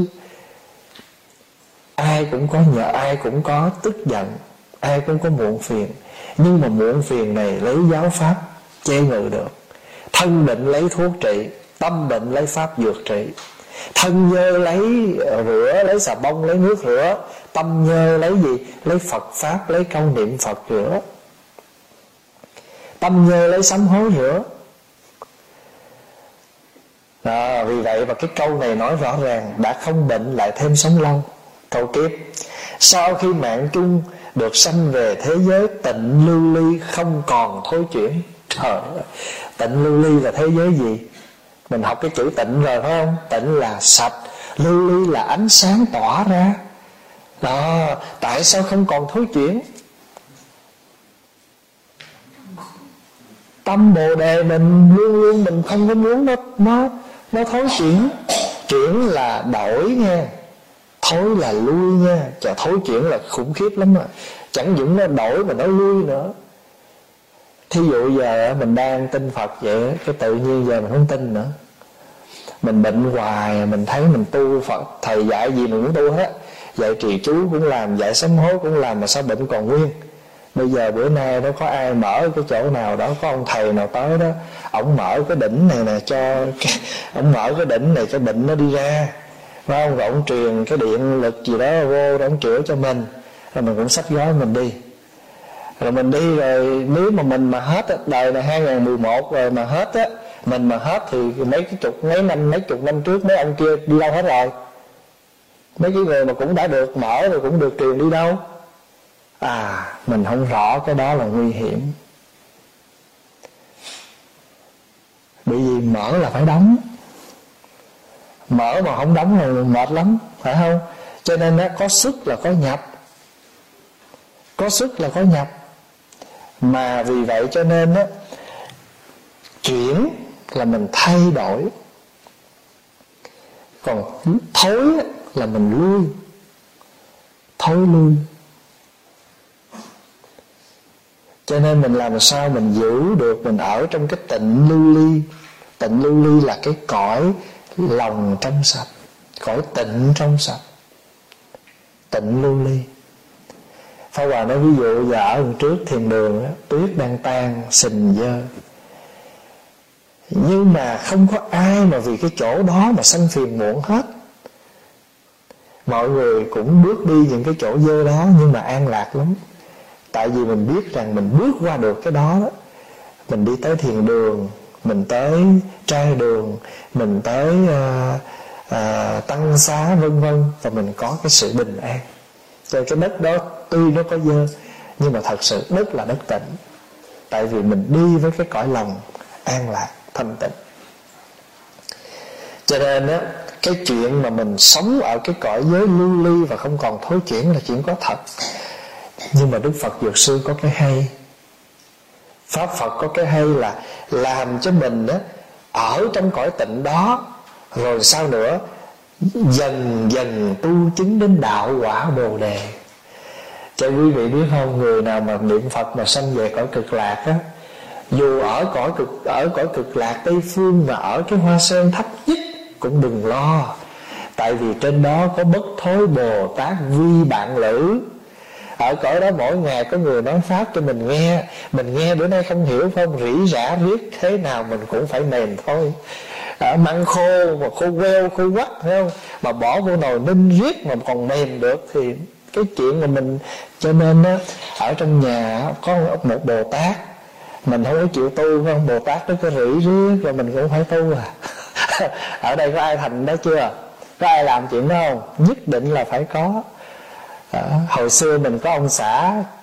Ai cũng có nhờ, ai cũng có tức giận, ai cũng có muộn phiền. Nhưng mà muộn phiền này lấy giáo pháp chế ngự được. Thân bệnh lấy thuốc trị, tâm bệnh lấy pháp dược trị. Thân nhơ lấy rửa, lấy xà bông, lấy nước rửa. Tâm nhơ lấy gì? Lấy Phật Pháp, lấy câu niệm Phật rửa. Tâm nhơ lấy sám hối rửa. À, vì vậy mà cái câu này nói rõ ràng: đã không bệnh lại thêm sống lâu. Câu tiếp: sau khi mạng chung được sanh về thế giới tịnh lưu ly, không còn thối chuyển. Trời ơi, tịnh lưu ly là thế giới gì? Mình học cái chữ tịnh rồi phải không? Tịnh là sạch, lưu ly là ánh sáng tỏa ra. Đó, tại sao không còn thối chuyển? Tâm Bồ Đề mình luôn luôn mình không có muốn nó nó nó thối chuyển. Chuyển là đổi nha, thối là lui nha. Chà, thối chuyển là khủng khiếp lắm mà. Chẳng những nó đổi mà nó lui nữa. Thí dụ giờ mình đang tin Phật vậy, cái tự nhiên giờ mình không tin nữa. Mình bệnh hoài, mình thấy mình tu Phật, thầy dạy gì mình cũng tu hết. Dạy trì chú cũng làm, dạy sám hối cũng làm, mà sao bệnh còn nguyên? Bây giờ bữa nay nó có ai mở cái chỗ nào đó, có ông thầy nào tới đó, ổng mở cái đỉnh này nè cho ổng mở cái đỉnh này cho bệnh nó đi ra, phải không? Rồi ổng truyền cái điện lực gì đó vô, ổng chữa cho mình, rồi mình cũng xách gói mình đi. Rồi mình đi rồi, nếu mà mình mà hết á, đời này hai không một một rồi mà hết á, mình mà hết thì mấy cái chục mấy năm mấy chục năm trước mấy ông kia đi đâu hết rồi? Mấy cái người mà cũng đã được mở rồi cũng được truyền đi đâu? À, mình không rõ cái đó là nguy hiểm. Bởi vì mở là phải đóng. Mở mà không đóng là mệt lắm, phải không? Cho nên đó, có xuất là có nhập. Có xuất là có nhập. Mà vì vậy cho nên đó, chuyển là mình thay đổi. Còn thối là mình lui. Thối lui. Cho nên mình làm sao mình giữ được, mình ở trong cái tịnh lưu ly. Tịnh lưu ly là cái cõi lòng trong sạch, cõi tịnh trong sạch. Tịnh lưu ly. Pháp Hòa nói ví dụ giờ ở trước thiền đường đó, tuyết đang tan, sình dơ, nhưng mà không có ai mà vì cái chỗ đó mà sanh phiền muộn hết. Mọi người cũng bước đi những cái chỗ dơ đó nhưng mà an lạc lắm. Tại vì mình biết rằng mình bước qua được cái đó đó. Mình đi tới thiền đường, mình tới trai đường, mình tới uh, uh, tăng xá vân vân, và mình có cái sự bình an. Cho cái đất đó tuy nó có dơ, nhưng mà thật sự đất là đất tịnh. Tại vì mình đi với cái cõi lòng an lạc, thanh tịnh. Cho nên á, cái chuyện mà mình sống ở cái cõi giới lưu ly và không còn thối chuyển là chuyện có thật. Nhưng mà Đức Phật Dược Sư có cái hay, Pháp Phật có cái hay là làm cho mình á, ở trong cõi tịnh đó, rồi sao nữa, dần dần tu chứng đến đạo quả Bồ Đề. Cho quý vị biết không, người nào mà niệm Phật mà sanh về cõi cực lạc á, dù ở cõi cực ở cõi cực lạc Tây Phương và ở cái hoa sen thấp nhất cũng đừng lo. Tại vì trên đó có Bất Thối Bồ Tát Vi Bạn Lữ. Ở cõi đó mỗi ngày có người nói Pháp cho mình nghe. Mình nghe bữa nay không hiểu phải không? Rỉ rả riết thế nào mình cũng phải mềm thôi. À, măng khô mà khô queo khô quắt, thấy không? Mà bỏ vô nồi ninh riết mà còn mềm được thì cái chuyện mà mình. Cho nên á, ở trong nhà có một Bồ Tát, mình không có chịu tu, phải không? Bồ Tát nó cứ rỉ riết rồi mình cũng phải tu à. Ở đây có ai thành đó chưa? Có ai làm chuyện đó không? Nhất định là phải có. À, hồi xưa mình có ông xã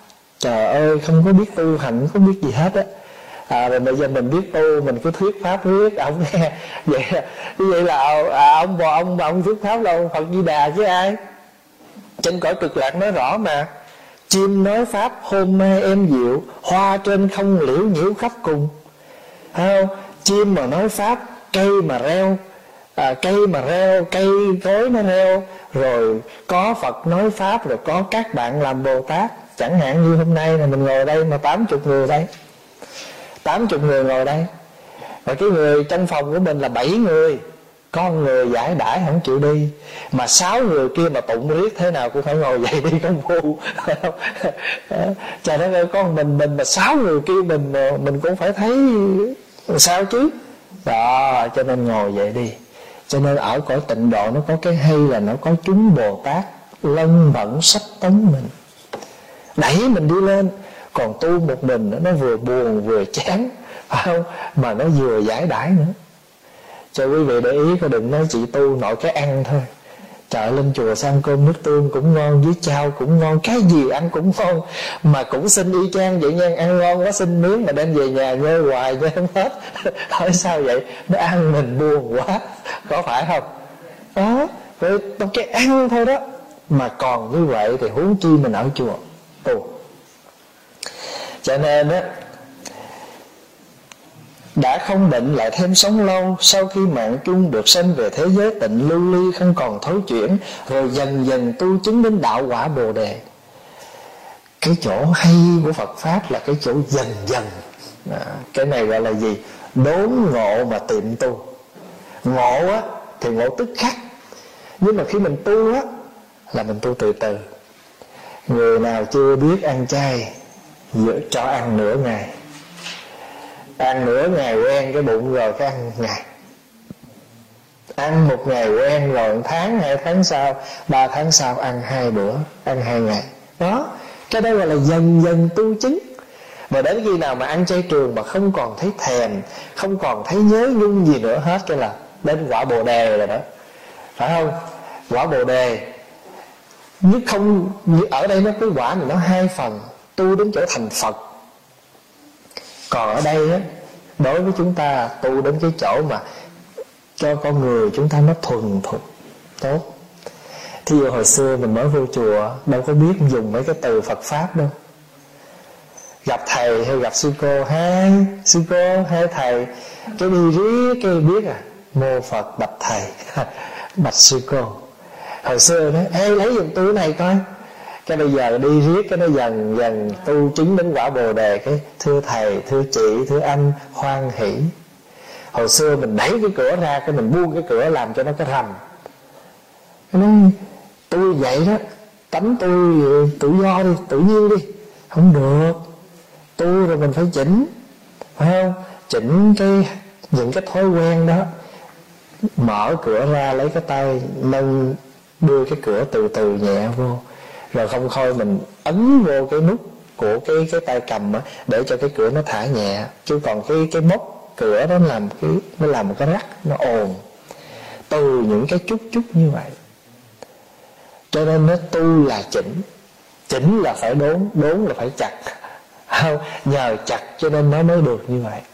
trời ơi không có biết tu hành, không biết gì hết á. À, rồi bây giờ mình biết tu, mình cứ thuyết pháp riết ông nghe vậy như vậy là à, ông bò ông ông thuyết pháp đâu Phật Di Đà chứ ai. Trên cõi cực lạc nói rõ mà: chim nói pháp hôm nay em diệu, hoa trên không liễu nhiễu khắp cùng. Thấy không? Chim mà nói pháp, cây mà reo, à, cây mà reo, cây cối nó reo, rồi có Phật nói pháp, rồi có các bạn làm Bồ Tát. Chẳng hạn như hôm nay là mình ngồi đây mà tám chục người đây, tám chục người ngồi đây, và cái người trong phòng của mình là bảy người, con người giải đãi không chịu đi, mà sáu người kia mà tụng riết thế nào cũng phải ngồi dậy đi công phu. Trời đất ơi, con mình mình mà sáu người kia mình mình cũng phải thấy sao chứ. Đó, cho nên ngồi dậy đi. Cho nên ở cõi tịnh độ nó có cái hay là nó có chúng Bồ Tát lân vận sách tấn mình, đẩy mình đi lên. Còn tu một mình nó vừa buồn vừa chán, phải không? Mà nó vừa giải đãi nữa. Cho quý vị để ý, có đừng nói chị tu nội cái ăn thôi. Trời, lên chùa sang cơm nước tương cũng ngon, với chao cũng ngon, cái gì ăn cũng ngon, mà cũng xin y chang vậy nha. Ăn ngon quá xin miếng mà đem về nhà nhơi hoài nhơi không hết. Hỏi sao vậy? Nó ăn mình buồn quá, có phải không? Đó, rồi cái ăn thôi đó. Mà còn như vậy thì huống chi mình ở chùa tu. Cho nên á, đã không định lại thêm sống lâu. Sau khi mạng chung được sanh về thế giới tịnh lưu ly, không còn thối chuyển, rồi dần dần tu chứng đến đạo quả Bồ Đề. Cái chỗ hay của Phật Pháp là cái chỗ dần dần. À, cái này gọi là gì? Đốn ngộ mà tiệm tu. Ngộ á thì ngộ tức khắc, nhưng mà khi mình tu á là mình tu từ từ. Người nào chưa biết ăn chay cho ăn nửa ngày, ăn nửa ngày quen cái bụng rồi cái ăn ngày, ăn một ngày quen rồi tháng, hai tháng sau, ba tháng sau ăn hai bữa, ăn hai ngày. Đó, cái đó gọi là dần dần tu chứng. Và đến khi nào mà ăn chay trường mà không còn thấy thèm, không còn thấy nhớ nhung gì nữa hết, cái là đến quả Bồ Đề rồi đó, phải không? Quả Bồ Đề như không, như ở đây nó cái quả này nó hai phần, tu đến chỗ thành Phật. Còn ở đây á, đối với chúng ta tu đến cái chỗ mà cho con người chúng ta nó thuần thục tốt. Thí dụ hồi xưa mình mới vô chùa đâu có biết dùng mấy cái từ Phật Pháp đâu. Gặp thầy hay gặp sư cô, hai sư cô, hai thầy, cái đi riết cái biết à, mô Phật bạch thầy, bạch sư cô. Hồi xưa nói, ê lấy giùm tôi cái này coi. Cái bây giờ đi riết cái nó dần dần tu chứng đến quả Bồ Đề, cái thưa thầy, thưa chị, thưa anh, hoan hỷ. Hồi xưa mình đẩy cái cửa ra, cái mình buông cái cửa làm cho nó cái rầm. Cái nói tôi vậy đó, tánh tôi tự do đi, tự nhiên đi. Không được, tu rồi mình phải chỉnh, phải không? Chỉnh cái những cái thói quen đó. Mở cửa ra, lấy cái tay nâng, đưa cái cửa từ từ nhẹ vô, rồi không thôi mình ấn vô cái nút của cái cái tay cầm á, để cho cái cửa nó thả nhẹ. Chứ còn cái cái móc cửa đó làm cái nó làm một cái rắc, nó ồn. Từ những cái chút chút như vậy. Cho nên nó tu là chỉnh, chỉnh là phải đốn, đốn là phải chặt. Không, nhờ chặt cho nên nó mới được như vậy.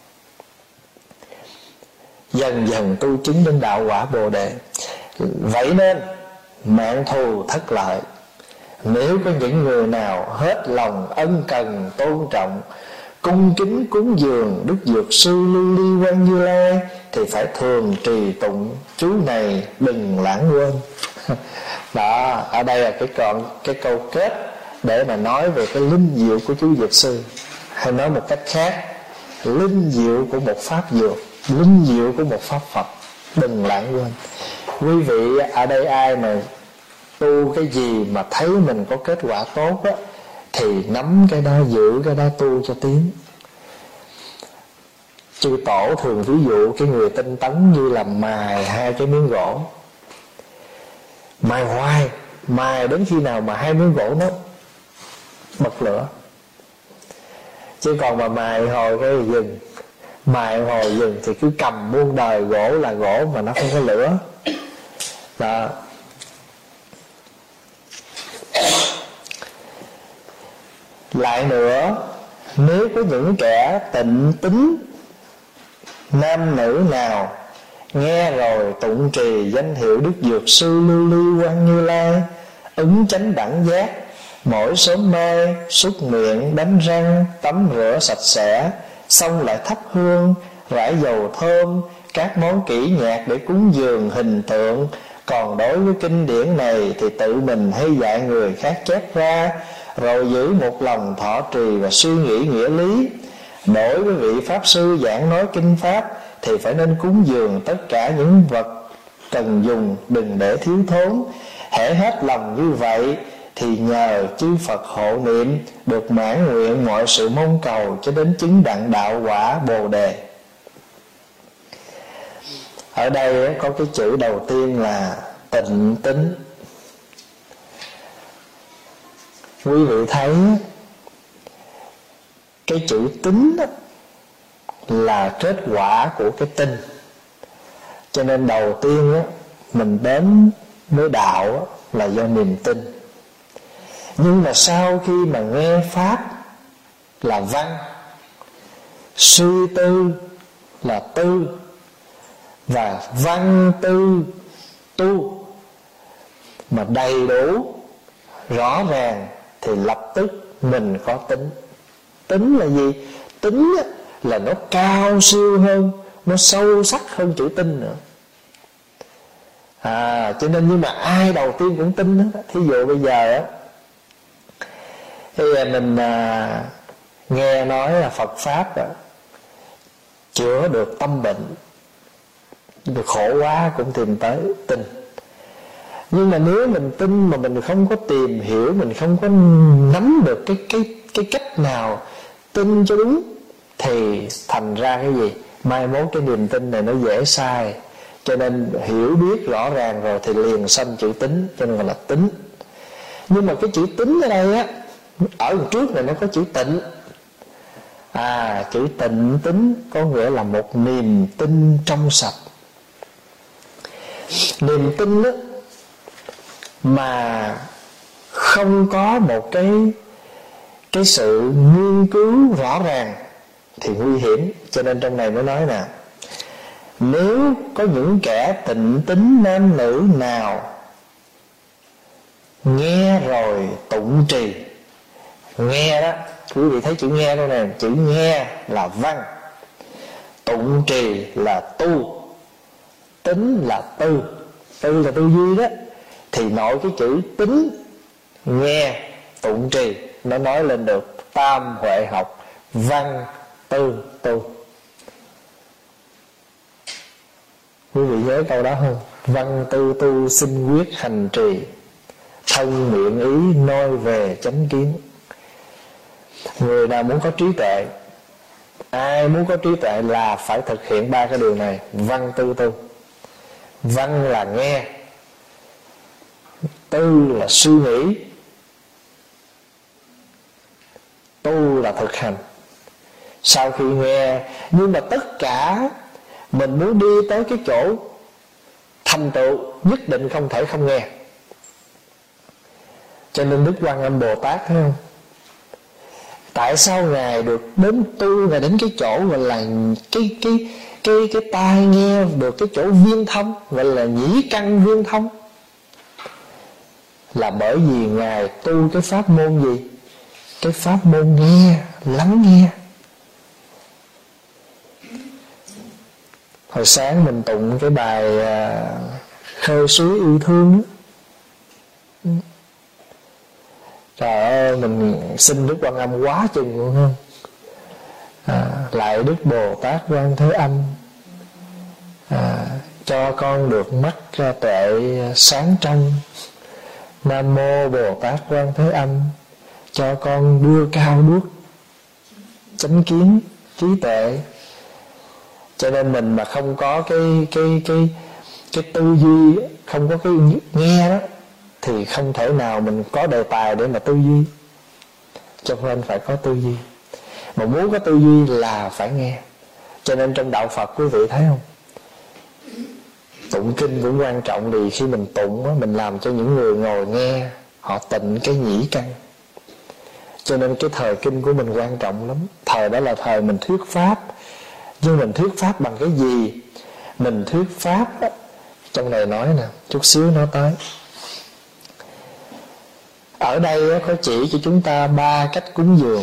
Dần dần tu chứng đến đạo quả Bồ Đề. Vậy nên mạng thù thất lợi. Nếu có những người nào hết lòng ân cần tôn trọng, cung kính cúng dường Đức Dược Sư Lưu Ly Quang Như Lai, thì phải thường trì tụng chú này đừng lãng quên. Đó, ở đây là cái còn cái câu kết để mà nói về cái linh diệu của chú Dược Sư. Hay nói một cách khác, linh diệu của một pháp dược, linh diệu của một pháp Phật, đừng lãng quên. Quý vị ở đây ai mà tu cái gì mà thấy mình có kết quả tốt á, thì nắm cái đó, giữ cái đó, tu cho tiến. Chư Tổ thường ví dụ cái người tinh tấn như là mài hai cái miếng gỗ, mài hoài, mài đến khi nào mà hai miếng gỗ nó bật lửa. Chứ còn mà mài hồi cái dừng, mài hồi dừng thì cứ cầm muôn đời gỗ là gỗ mà nó không có lửa. Đó. Lại nữa, nếu có những kẻ tịnh tín nam nữ nào nghe rồi tụng trì danh hiệu Đức Dược Sư Lưu Ly Quang Như Lai, ứng chánh đẳng giác, mỗi sớm mai súc miệng, đánh răng, tắm rửa sạch sẽ, xong lại thắp hương, rải dầu thơm, các món kỹ nhạc để cúng dường hình tượng. Còn đối với kinh điển này thì tự mình hay dạy người khác chép ra, rồi giữ một lòng thọ trì và suy nghĩ nghĩa lý. Đối với vị Pháp Sư giảng nói kinh Pháp thì phải nên cúng dường tất cả những vật cần dùng, đừng để thiếu thốn. Hễ hết lòng như vậy thì nhờ chư Phật hộ niệm, được mãn nguyện mọi sự mong cầu cho đến chứng đặng đạo quả Bồ Đề. Ở đây có cái chữ đầu tiên là tịnh tín. Quý vị thấy cái chữ tín là kết quả của cái tin. Cho nên đầu tiên mình đến với đạo là do niềm tin. Nhưng mà sau khi mà nghe Pháp là văn, suy tư là tư, và văn tư tu mà đầy đủ rõ ràng thì lập tức mình có tính. Tính là gì? Tính là nó cao siêu hơn, nó sâu sắc hơn chữ tin nữa. À, cho nên nhưng mà ai đầu tiên cũng tin đó. Thí dụ bây giờ á, thì mình à, nghe nói là Phật Pháp đó, chữa được tâm bệnh, được khổ quá cũng tìm tới tin. Nhưng mà nếu mình tin mà mình không có tìm hiểu, mình không có nắm được cái cái cái cách nào tin cho đúng, thì thành ra cái gì? Mai mốt cái niềm tin này nó dễ sai. Cho nên hiểu biết rõ ràng rồi thì liền sanh chữ tính, cho nên gọi là tính. Nhưng mà cái chữ tính ở đây á, ở trước này nó có chữ tịnh. À, chữ tịnh tín có nghĩa là một niềm tin trong sạch. Niềm tin đó mà không có một cái cái sự nghiên cứu rõ ràng thì nguy hiểm. Cho nên trong này mới nói nè, nếu có những kẻ tịnh tín nam nữ nào nghe rồi tụng trì. Nghe đó, quý vị thấy chữ nghe đâu nè, chữ nghe là văn, tụng trì là tu, tính là tư, tư là tư duy đó. Thì nội cái chữ tính, nghe, tụng trì nó nói lên được tam huệ học, văn, tư, tu. Quý vị nhớ câu đó không? Văn tư tu sinh quyết hành trì, thân miệng ý noi về chánh kiến. Người nào muốn có trí tuệ, ai muốn có trí tuệ là phải thực hiện ba cái điều này: văn tư tu. Văn là nghe, tư là suy nghĩ, tu là thực hành. Sau khi nghe, nhưng mà tất cả mình muốn đi tới cái chỗ thành tựu nhất định không thể không nghe. Cho nên Đức Quan Âm Bồ Tát thấy không, tại sao Ngài được đến tu, Ngài đến cái chỗ gọi là cái cái cái cái tai nghe được cái chỗ viên thông, gọi là nhĩ căn viên thông, là bởi vì Ngài tu cái pháp môn gì? Cái pháp môn nghe, lắng nghe. Hồi sáng mình tụng cái bài à, Khơi Suối Yêu Thương. Trời ơi, mình xin Đức Quan Âm quá chừng luôn không? À, lại Đức Bồ Tát Quan Thế Âm, à, cho con được mắt ra tuệ sáng trong. Nam Mô Bồ Tát Quan Thế Âm, cho con đưa cao đuốc chánh kiến trí tuệ. Cho nên mình mà không có cái cái cái cái tư duy, không có cái nghe đó, thì không thể nào mình có đề tài để mà tư duy. Cho nên phải có tư duy. Mà muốn có tư duy là phải nghe. Cho nên trong đạo Phật quý vị thấy không, tụng kinh cũng quan trọng. Vì khi mình tụng đó, mình làm cho những người ngồi nghe họ tịnh cái nhĩ căn. Cho nên cái thời kinh của mình quan trọng lắm. Thời đó là thời mình thuyết pháp. Nhưng mình thuyết pháp bằng cái gì? Mình thuyết pháp đó, trong này nói nè, chút xíu nói tới. Ở đây có chỉ cho chúng ta ba cách cúng dường.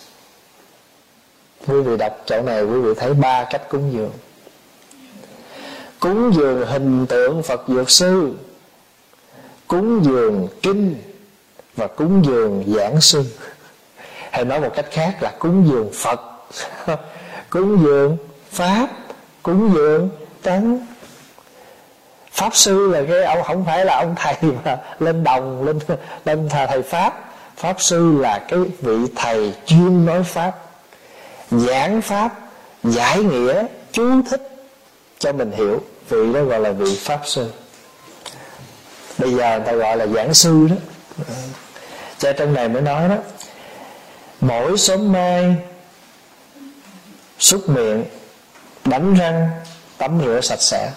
Quý vị đọc chỗ này quý vị thấy ba cách cúng dường. Cúng dường hình tượng Phật Dược Sư, cúng dường kinh và cúng dường giảng sư. Hay nói một cách khác là cúng dường Phật, cúng dường Pháp, cúng dường Tánh. Pháp sư là cái ông, không phải là ông thầy mà lên đồng lên lên thầy, thầy Pháp. Pháp sư là cái vị thầy chuyên nói Pháp, giảng Pháp, giải nghĩa, chú thích cho mình hiểu. Vị đó gọi là vị Pháp sư. Bây giờ người ta gọi là giảng sư đó. Cho trong này mới nói đó, mỗi sớm mai súc miệng, đánh răng, tắm rửa sạch sẽ.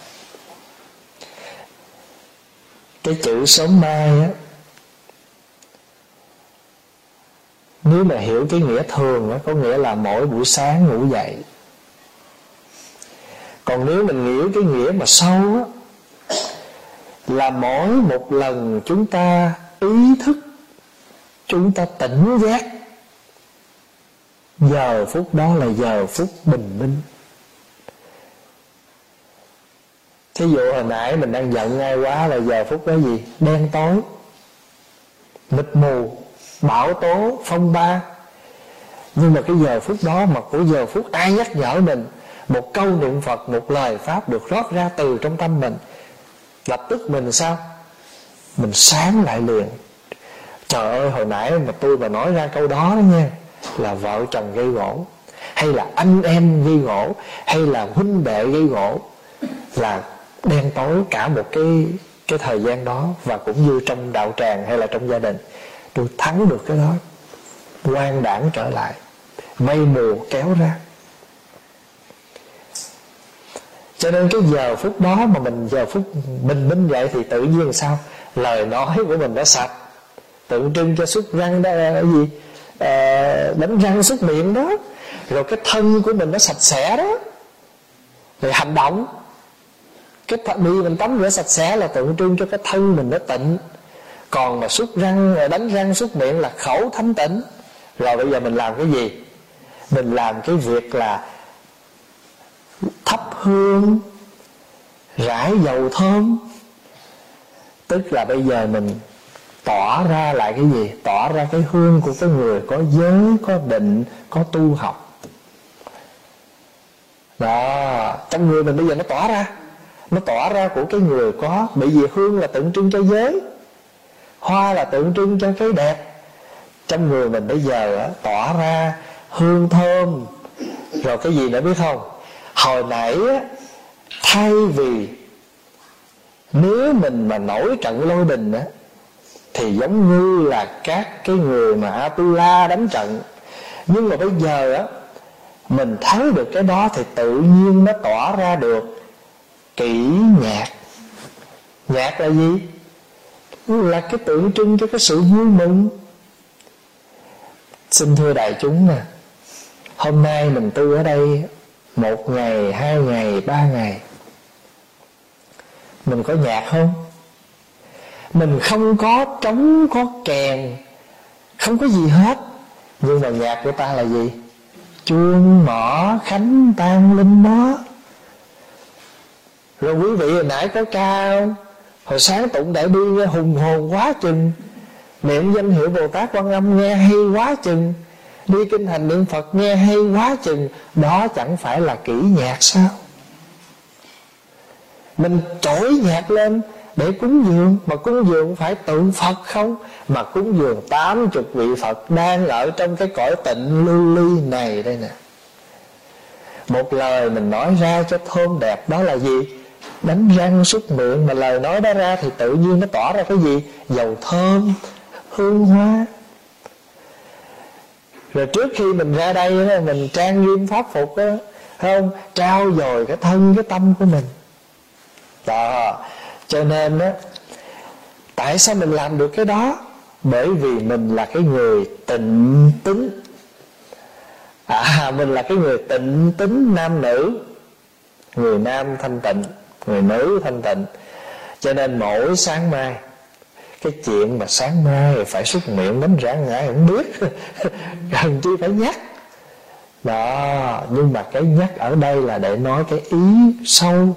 Cái chữ sớm mai á, nếu mà hiểu cái nghĩa thường á, có nghĩa là mỗi buổi sáng ngủ dậy. Còn nếu mình hiểu cái nghĩa mà sâu á, là mỗi một lần chúng ta ý thức, chúng ta tỉnh giác, giờ phút đó là giờ phút bình minh. Thí dụ hồi nãy mình đang giận ai quá là giờ phút đó gì? Đen tối, mịt mù, bão tố, phong ba. Nhưng mà cái giờ phút đó mà của giờ phút ai nhắc nhở mình, một câu niệm Phật, một lời Pháp được rót ra từ trong tâm mình, lập tức mình sao? Mình sáng lại liền. Trời ơi, hồi nãy mà tôi mà nói ra câu đó đó nha, là vợ chồng gây gỗ, hay là anh em gây gỗ, hay là huynh đệ gây gỗ, là đen tối cả một cái cái thời gian đó. Và cũng như trong đạo tràng hay là trong gia đình, tôi thắng được cái đó, quang đãng trở lại, mây mù kéo ra. Cho nên cái giờ phút đó mà mình giờ phút bình minh vậy thì tự nhiên sao? Lời nói của mình nó sạch, tượng trưng cho súc răng đó là cái gì? À, đánh răng súc miệng đó. Rồi cái thân của mình nó sạch sẽ đó. Rồi hành động, cái mi mình tắm rửa sạch sẽ là tượng trưng cho cái thân mình nó tịnh. Còn mà súc răng, đánh răng súc miệng là khẩu thánh tịnh. Rồi bây giờ mình làm cái gì? Mình làm cái việc là thắp hương, rải dầu thơm. Tức là bây giờ mình tỏ ra lại cái gì? Tỏ ra cái hương của cái người có giới, có định, có tu học. Đó, trong người mình bây giờ nó tỏ ra, nó tỏ ra của cái người có. Bởi vì hương là tượng trưng cho giới, hoa là tượng trưng cho cái đẹp. Trong người mình bây giờ á, tỏ ra hương thơm. Rồi cái gì nữa biết không? Hồi nãy á, thay vì nếu mình mà nổi trận lôi đình á, thì giống như là các cái người mà Atula đánh trận. Nhưng mà bây giờ á, mình thấy được cái đó thì tự nhiên nó tỏ ra được kỹ nhạc. Nhạc là gì? Là cái tượng trưng cho cái sự vui mừng. Xin thưa đại chúng nè, hôm nay mình tu ở đây một ngày, hai ngày, ba ngày, mình có nhạc không? Mình không có trống, có kèn, không có gì hết. Nhưng mà nhạc của ta là gì? Chuông mõ khánh tang linh đó. Rồi quý vị hồi nãy có ca không? Hồi sáng tụng đại bi nghe hùng hồn quá chừng, niệm danh hiệu Bồ Tát Quan Âm nghe hay quá chừng, đi kinh hành niệm Phật nghe hay quá chừng. Đó chẳng phải là kỹ nhạc sao? Mình trỗi nhạc lên để cúng dường, mà cúng dường phải tượng Phật không, mà cúng dường tám chục vị Phật đang ở trong cái cõi tịnh lưu ly này đây nè. Một lời mình nói ra cho thơm đẹp đó là gì? Đánh răng súc miệng. Mà lời nói đó ra thì tự nhiên nó tỏ ra cái gì? Dầu thơm, hương hoa. Rồi trước khi mình ra đây đó, mình trang nghiêm pháp phục đó, không? Trao dồi cái thân, cái tâm của mình đó. Cho nên đó, tại sao mình làm được cái đó? Bởi vì mình là cái người tịnh tín. À, mình là cái người tịnh tín nam nữ. Người nam thanh tịnh, người nữ thanh tịnh. Cho nên mỗi sáng mai, cái chuyện mà sáng mai phải xúc miệng bánh rán ngãi không biết cần chi phải nhắc. Đó, nhưng mà cái nhắc ở đây là để nói cái ý sâu.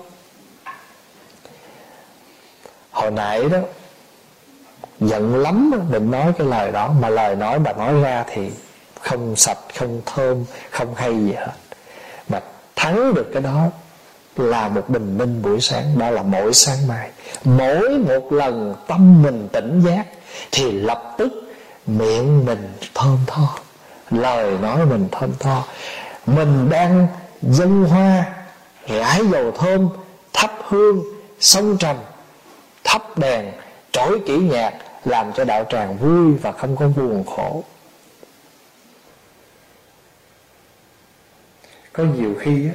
Hồi nãy đó giận lắm định nói cái lời đó, mà lời nói bà nói ra thì không sạch, không thơm, không hay gì hết. Mà thắng được cái đó là một bình minh buổi sáng. Đó là mỗi sáng mai, mỗi một lần tâm mình tỉnh giác thì lập tức miệng mình thơm tho, lời nói mình thơm tho. Mình đang dâng hoa, rải dầu thơm, thắp hương, sông trầm, thắp đèn, trối kỹ nhạc, làm cho đạo tràng vui và không có buồn khổ. Có nhiều khi á,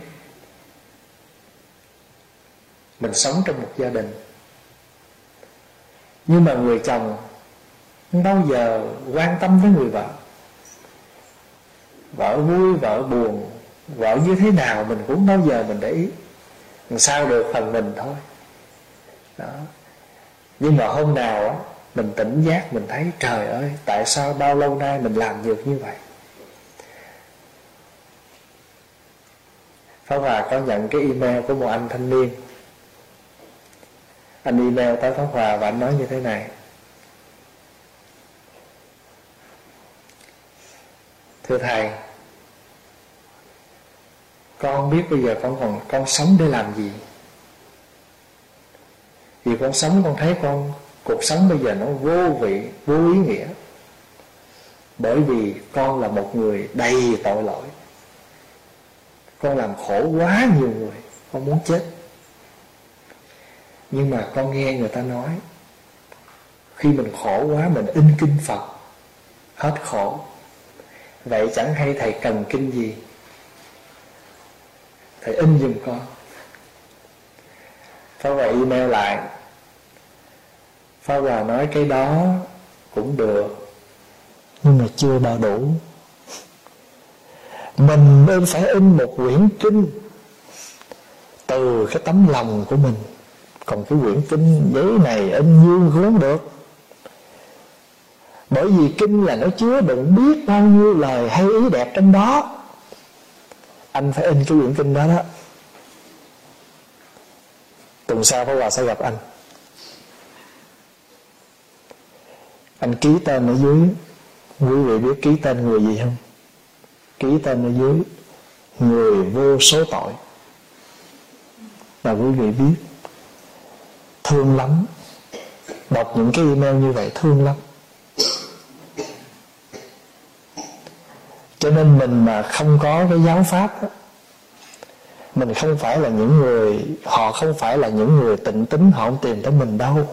mình sống trong một gia đình, nhưng mà người chồng không bao giờ quan tâm với người vợ. Vợ vui, vợ buồn, vợ như thế nào mình cũng bao giờ mình để ý. Làm sao được phần mình thôi. Đó. Nhưng mà hôm nào á, mình tỉnh giác, mình thấy trời ơi, tại sao bao lâu nay mình làm được như vậy. Pháp Hòa có nhận cái email của một anh thanh niên. Anh email tới Pháp Hòa và anh nói như thế này: thưa thầy, con không biết bây giờ con còn con sống để làm gì. Vì con sống con thấy con cuộc sống bây giờ nó vô vị, vô ý nghĩa. Bởi vì con là một người đầy tội lỗi. Con làm khổ quá nhiều người, con muốn chết. Nhưng mà con nghe người ta nói, khi mình khổ quá mình in kinh Phật hết khổ. Vậy chẳng hay thầy cần kinh gì, thầy in giùm con. Pháp Hòa email lại. Pháp Hòa nói cái đó cũng được, nhưng mà chưa bao đủ. Mình nên phải in một quyển kinh từ cái tấm lòng của mình. Còn cái quyển kinh giấy này in dương không được. Bởi vì kinh là nó chứa đựng biết bao nhiêu lời hay ý đẹp trong đó. Anh phải in cái quyển kinh đó đó. Tuần sau Pháp Hòa sẽ gặp anh. Anh ký tên ở dưới. Quý vị biết ký tên người gì không? Ký tên ở dưới người vô số tội. Và quý vị biết, thương lắm. Đọc những cái email như vậy thương lắm. Cho nên mình mà không có cái giáo pháp đó, mình không phải là những người, họ không phải là những người tịnh tín, họ không tìm tới mình đâu.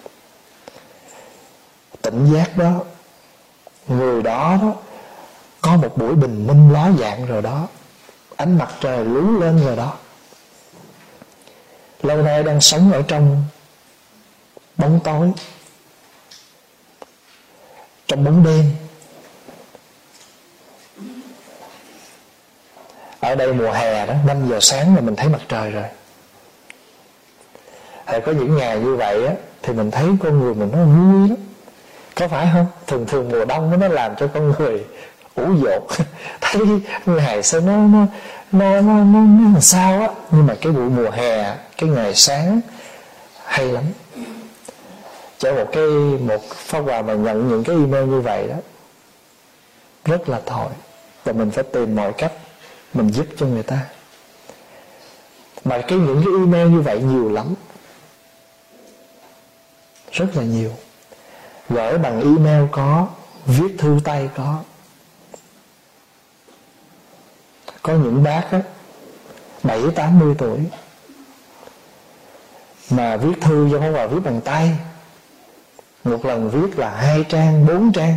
Tỉnh giác đó, người đó đó có một buổi bình minh ló dạng rồi đó, ánh mặt trời lú lên rồi đó. Lâu nay đang sống ở trong bóng tối, trong bóng đêm. Ở đây mùa hè đó, năm giờ sáng là mình thấy mặt trời rồi. Thì có những ngày như vậy á, thì mình thấy con người mình nó vui lắm. Có phải không? Thường thường mùa đông nó làm cho con người ủ dột. Thấy ngày sao nó nó nó nó nó, nó làm sao á. Nhưng mà cái buổi mùa hè, cái ngày sáng hay lắm. Cho một cái một Pháp Hòa mà nhận những cái email như vậy đó, rất là thòi. Và mình phải tìm mọi cách mình giúp cho người ta. Mà cái những cái email như vậy nhiều lắm, rất là nhiều. Gửi bằng email có, viết thư tay có. Có những bác á, bảy tám mươi tuổi mà viết thư cho Pháp Hòa viết bằng tay. Một lần viết là hai trang, bốn trang.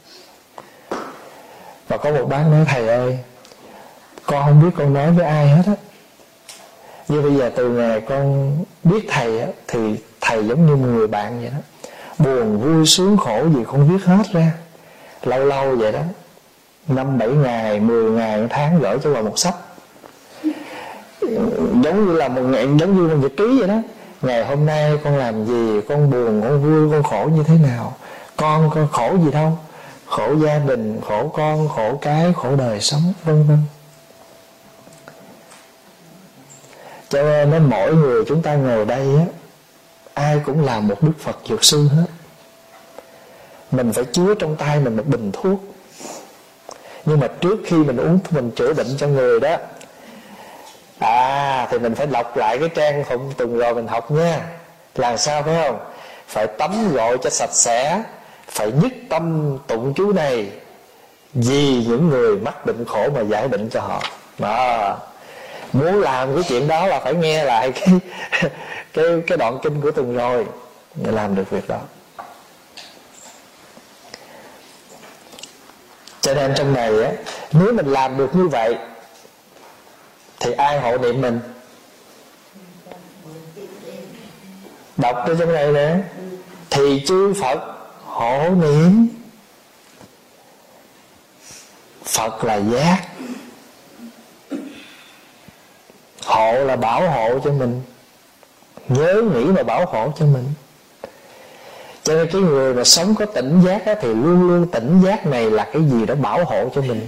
Và có một bác nói: thầy ơi, con không biết con nói với ai hết á. Nhưng bây giờ từ ngày con biết thầy á, thì thầy giống như một người bạn vậy đó. Buồn vui sướng khổ gì không viết hết ra. Lâu lâu vậy đó, năm bảy ngày, mười ngày, một tháng gửi cho vào một sách. Giống như là một ngày, giống như một nhật ký vậy đó. Ngày hôm nay con làm gì, con buồn, con vui, con khổ như thế nào. Con con khổ gì đâu, khổ gia đình, khổ con, khổ cái, khổ đời sống, vân vân. Cho nên mỗi người chúng ta ngồi đây á, ai cũng là một Đức Phật Dược Sư hết. Mình phải chứa trong tay mình một bình thuốc. Nhưng mà trước khi mình uống, mình chữa bệnh cho người đó, à thì mình phải đọc lại cái trang hôm tuần rồi mình học nha. Làm sao phải không? Phải tắm gội cho sạch sẽ, phải nhất tâm tụng chú này vì những người mắc bệnh khổ mà giải bệnh cho họ. Đó. Muốn làm cái chuyện đó là phải nghe lại cái cái cái đoạn kinh của tuần rồi để làm được việc đó. Cho nên trong này á, nếu mình làm được như vậy thì ai hộ niệm mình? Đọc ở trong này nè, thì chư Phật hộ niệm. Phật là giác, hộ là bảo hộ cho mình, nhớ nghĩ và bảo hộ cho mình. Cho nên cái người mà sống có tỉnh giác á, thì luôn luôn tỉnh giác này là cái gì đó bảo hộ cho mình.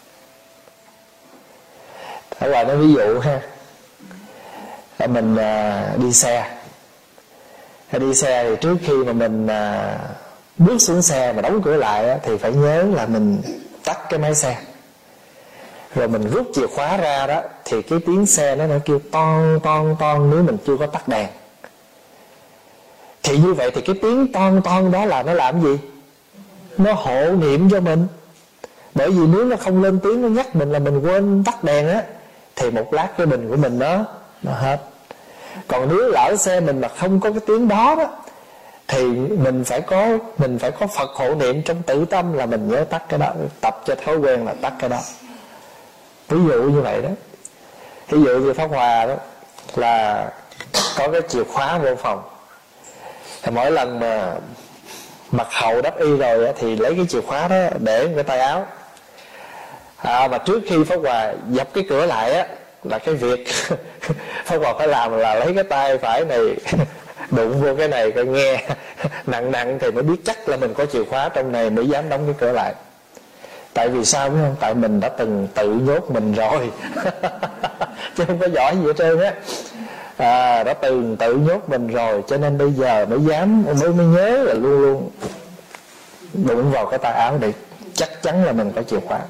Ở ngoài nói ví dụ ha, là mình à, đi xe. Đi xe thì trước khi mà mình à, bước xuống xe mà đóng cửa lại á, thì phải nhớ là mình tắt cái máy xe. Rồi mình rút chìa khóa ra đó, thì cái tiếng xe nó nó kêu ton ton ton nếu mình chưa có tắt đèn. Thì như vậy thì cái tiếng ton ton đó là nó làm gì? Nó hộ niệm cho mình. Bởi vì nếu nó không lên tiếng, nó nhắc mình là mình quên tắt đèn á, thì một lát cái bình của mình nó nó hết. Còn nếu lỡ xe mình mà không có cái tiếng đó đó, thì mình phải có mình phải có Phật hộ niệm trong tự tâm là mình nhớ tắt cái đó, tập cho thói quen là tắt cái đó. Ví dụ như vậy đó. Ví dụ như Pháp Hòa đó là có cái chìa khóa vô phòng, thì mỗi lần mà mặc hầu đắp y rồi thì lấy cái chìa khóa đó để cái tay áo. À, mà trước khi Pháp Hòa dập cái cửa lại á, là cái việc Pháp Hòa phải làm là lấy cái tay phải này đụng vô cái này coi nghe nặng nặng thì mới biết chắc là mình có chìa khóa trong này mới dám đóng cái cửa lại. Tại vì sao biết không? Tại mình đã từng tự nhốt mình rồi chứ không có giỏi gì hết trơn á. À, đã từng tự nhốt mình rồi, cho nên bây giờ mới dám, mới mới nhớ là luôn luôn đụng vào cái tay áo để chắc chắn là mình có chìa khóa.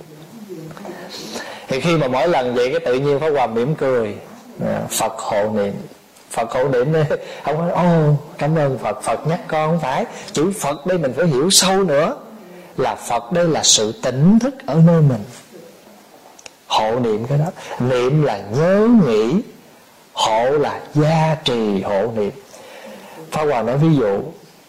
Thì khi mà mỗi lần vậy cái tự nhiên Pháp Hòa mỉm cười, à, Phật hộ niệm. Phật hộ niệm đây, ông nói ô cảm ơn Phật, Phật nhắc con. Không phải, chữ Phật đây mình phải hiểu sâu nữa, là Phật đây là sự tỉnh thức ở nơi mình. Hộ niệm cái đó, niệm là nhớ nghĩ, hộ là gia trì hộ niệm. Pháp Hòa nói ví dụ,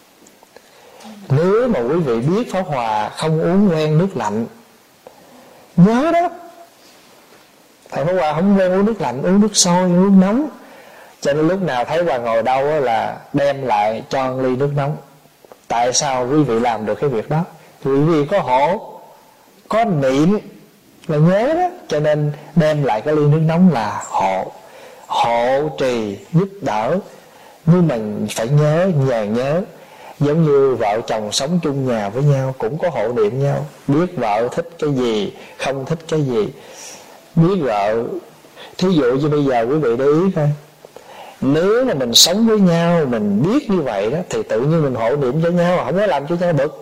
nếu mà quý vị biết Pháp Hòa không uống quen nước lạnh, nhớ đó, thầy Pháp Hòa không quen uống nước lạnh, uống nước sôi, uống nước nóng. Cho nên lúc nào thấy Hòa ngồi đâu là đem lại cho ly nước nóng. Tại sao quý vị làm được cái việc đó? Quý vị có hộ, có niệm là nhớ đó, cho nên đem lại cái ly nước nóng là hộ. Hộ trì giúp đỡ, nhưng mình phải nhớ, nhờ nhớ. Giống như vợ chồng sống chung nhà với nhau cũng có hộ niệm nhau, biết vợ thích cái gì, không thích cái gì, biết vợ. Thí dụ như bây giờ quý vị để ý coi, nếu mà mình sống với nhau mình biết như vậy đó, thì tự nhiên mình hộ niệm cho nhau, không có làm cho nhau bực.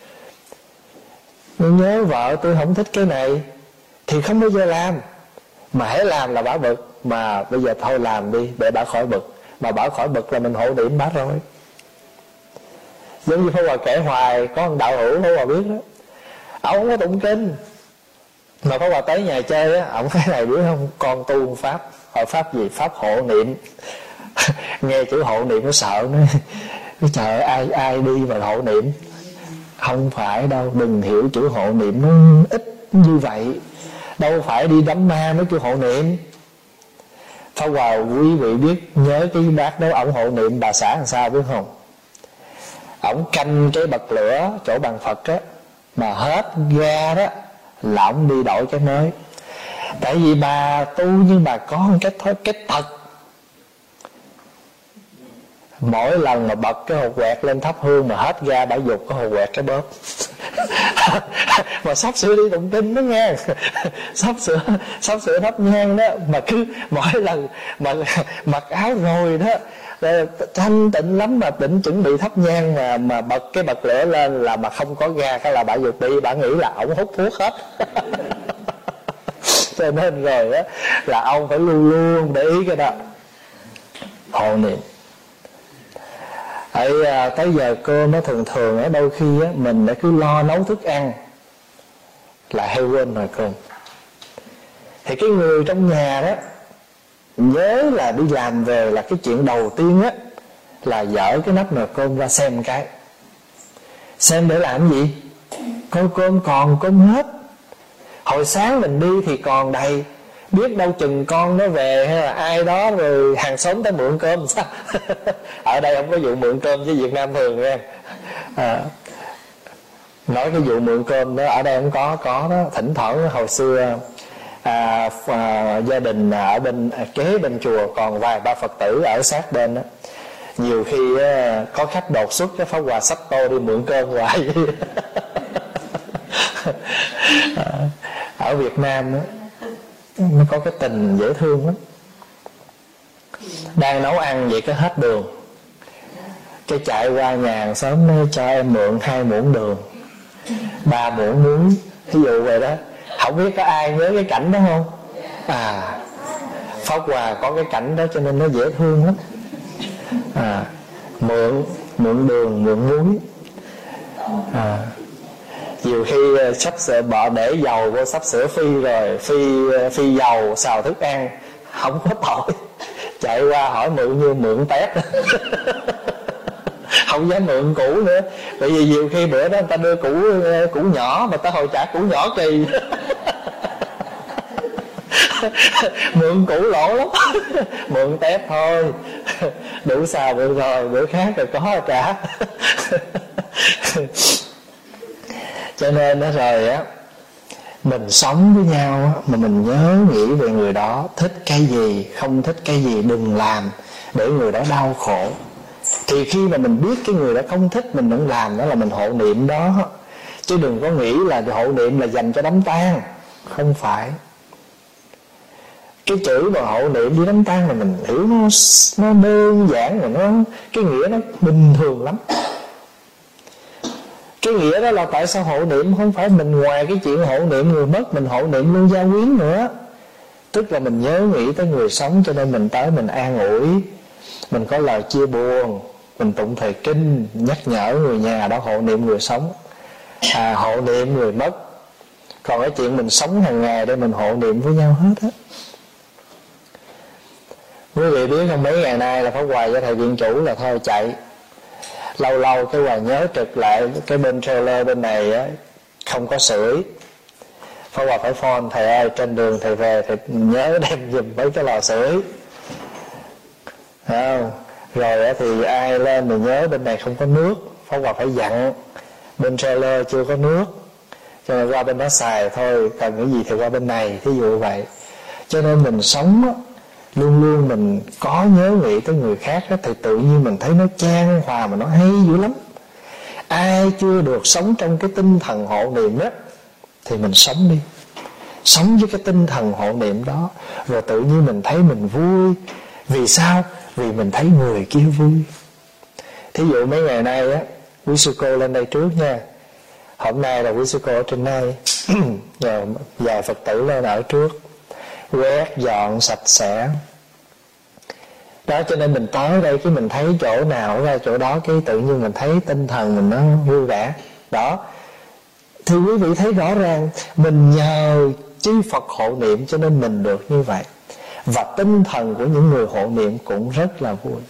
Nhưng nhớ vợ tôi không thích cái này thì không bao giờ làm, mà hãy làm là bả bực. Mà bây giờ thôi làm đi để bả khỏi bực, mà bả khỏi bực là mình hộ niệm bả rồi. Giống như Pháp Hòa kể hoài, có một đạo hữu Pháp Hòa biết đó, ông không có tụng kinh, mà Pháp Hòa tới nhà chơi á, ông cái này biết không, con tu pháp. Hỏi pháp gì? Pháp hộ niệm. Nghe chữ hộ niệm nó sợ nữa, trời ơi, ai ai đi mà hộ niệm. Không phải đâu, đừng hiểu chữ hộ niệm nó ít như vậy. Đâu phải đi đám ma mới kêu hộ niệm. Pháp Hòa quý vị biết, nhớ cái bác đó ổng hộ niệm bà xã làm sao biết không? ổng canh cái bật lửa chỗ bàn Phật á, mà hết ga đó là ổng đi đổi cái mới. Tại vì bà tu nhưng bà có một cái thói cái tật, mỗi lần mà bật cái hột quẹt lên thắp hương mà hết ga bà dục cái hột quẹt cái bóp. Mà sắp sửa đi tụng kinh đó nghe, sắp sửa sắp sửa thắp nhang đó, mà cứ mỗi lần mà mặc áo rồi đó thanh tịnh lắm, mà tỉnh chuẩn bị thắp nhang mà mà bật cái bật lửa lên là mà không có ga, cái là bà dục đi, bà nghĩ là ổng hút thuốc hết. Cho nên rồi á là ông phải luôn luôn để ý cái đó, hộ niệm. Ở tới giờ cơm nó thường thường á, đôi khi á mình đã cứ lo nấu thức ăn là hay quên nồi cơm. Thì cái người trong nhà đó nhớ là đi làm về là cái chuyện đầu tiên á là dỡ cái nắp nồi cơm ra xem cái. Xem để làm gì? Coi cơm còn cơm hết. Hồi sáng mình đi thì còn đầy, biết đâu chừng con nó về hay là ai đó rồi hàng xóm tới mượn cơm sao. Ở đây không có vụ mượn cơm với Việt Nam thường nha. À, nói cái vụ mượn cơm đó ở đây không có, có đó. Thỉnh thoảng hồi xưa à, à, gia đình ở bên à, kế bên chùa còn vài ba Phật tử ở sát bên đó, nhiều khi à, có khách đột xuất cái Pháp Hòa xách tô đi mượn cơm hoài. À, ở Việt Nam đó, nó có cái tình dễ thương lắm. Đang nấu ăn vậy cái hết đường, cái chạy qua nhà hàng xóm nó cho em mượn hai muỗng đường, ba muỗng muối, ví dụ vậy đó. Không biết có ai nhớ cái cảnh đó không? À, Pháp Hòa có cái cảnh đó cho nên nó dễ thương lắm. À, mượn mượn đường, mượn muối. À, nhiều khi sắp sửa bỏ để dầu vô, sắp sửa phi rồi, phi phi dầu xào thức ăn, không có tội, chạy qua hỏi mượn như mượn tét. Không dám mượn cũ nữa, bởi vì nhiều khi bữa đó người ta đưa cũ cũ nhỏ mà ta hồi trả cũ nhỏ kỳ. Mượn cũ lỗ lắm. Mượn tép thôi, đủ xào được rồi, bữa khác rồi có trả. Cho nên đó rồi á, mình sống với nhau á, mà mình nhớ nghĩ về người đó, thích cái gì, không thích cái gì đừng làm để người đó đau khổ. Thì khi mà mình biết cái người đó không thích mình đừng làm, đó là mình hộ niệm đó. Chứ đừng có nghĩ là hộ niệm là dành cho đám tang. Không phải. Cái chữ mà hộ niệm đi đám tang là mình hiểu nó, nó đơn giản, mà nó cái nghĩa nó bình thường lắm. Cái nghĩa đó là tại sao hộ niệm không phải mình ngoài cái chuyện hộ niệm người mất, mình hộ niệm luôn gia quyến nữa. Tức là mình nhớ nghĩ tới người sống, cho nên mình tới mình an ủi, mình có lời chia buồn, mình tụng thời kinh nhắc nhở người nhà đó, hộ niệm người sống, à, hộ niệm người mất. Còn cái chuyện mình sống hàng ngày để mình hộ niệm với nhau hết á. Quý vị biết không, mấy ngày nay là Pháp Hòa với thầy viện chủ là thôi chạy, lâu lâu cái Hòa nhớ trực lại cái bên trailer bên này á không có sưởi, Pháp Hòa phải phone thầy ơi, trên đường thầy về thầy nhớ đem giùm mấy cái lò sưởi. Không? Rồi thì ai lên mà nhớ bên này không có nước, Pháp Hòa phải dặn bên trailer chưa có nước, cho nên qua bên đó xài thôi, cần cái gì thì qua bên này, thí dụ vậy. Cho nên mình sống á, luôn luôn mình có nhớ nghĩ tới người khác đó, thì tự nhiên mình thấy nó chan hòa mà nó hay dữ lắm. Ai chưa được sống trong cái tinh thần hộ niệm đó thì mình sống đi, sống với cái tinh thần hộ niệm đó, rồi tự nhiên mình thấy mình vui. Vì sao? Vì mình thấy người kia vui. Thí dụ mấy ngày nay á, quý sư cô lên đây trước nha. Hôm nay là quý sư cô ở trên đây, rồi vài Phật tử lên ở trước, quét dọn sạch sẽ đó. Cho nên mình tới đây cái mình thấy chỗ nào ra chỗ đó, cái tự nhiên mình thấy tinh thần mình nó vui vẻ đó. Thì quý vị thấy rõ ràng mình nhờ chư Phật hộ niệm cho nên mình được như vậy, và tinh thần của những người hộ niệm cũng rất là vui.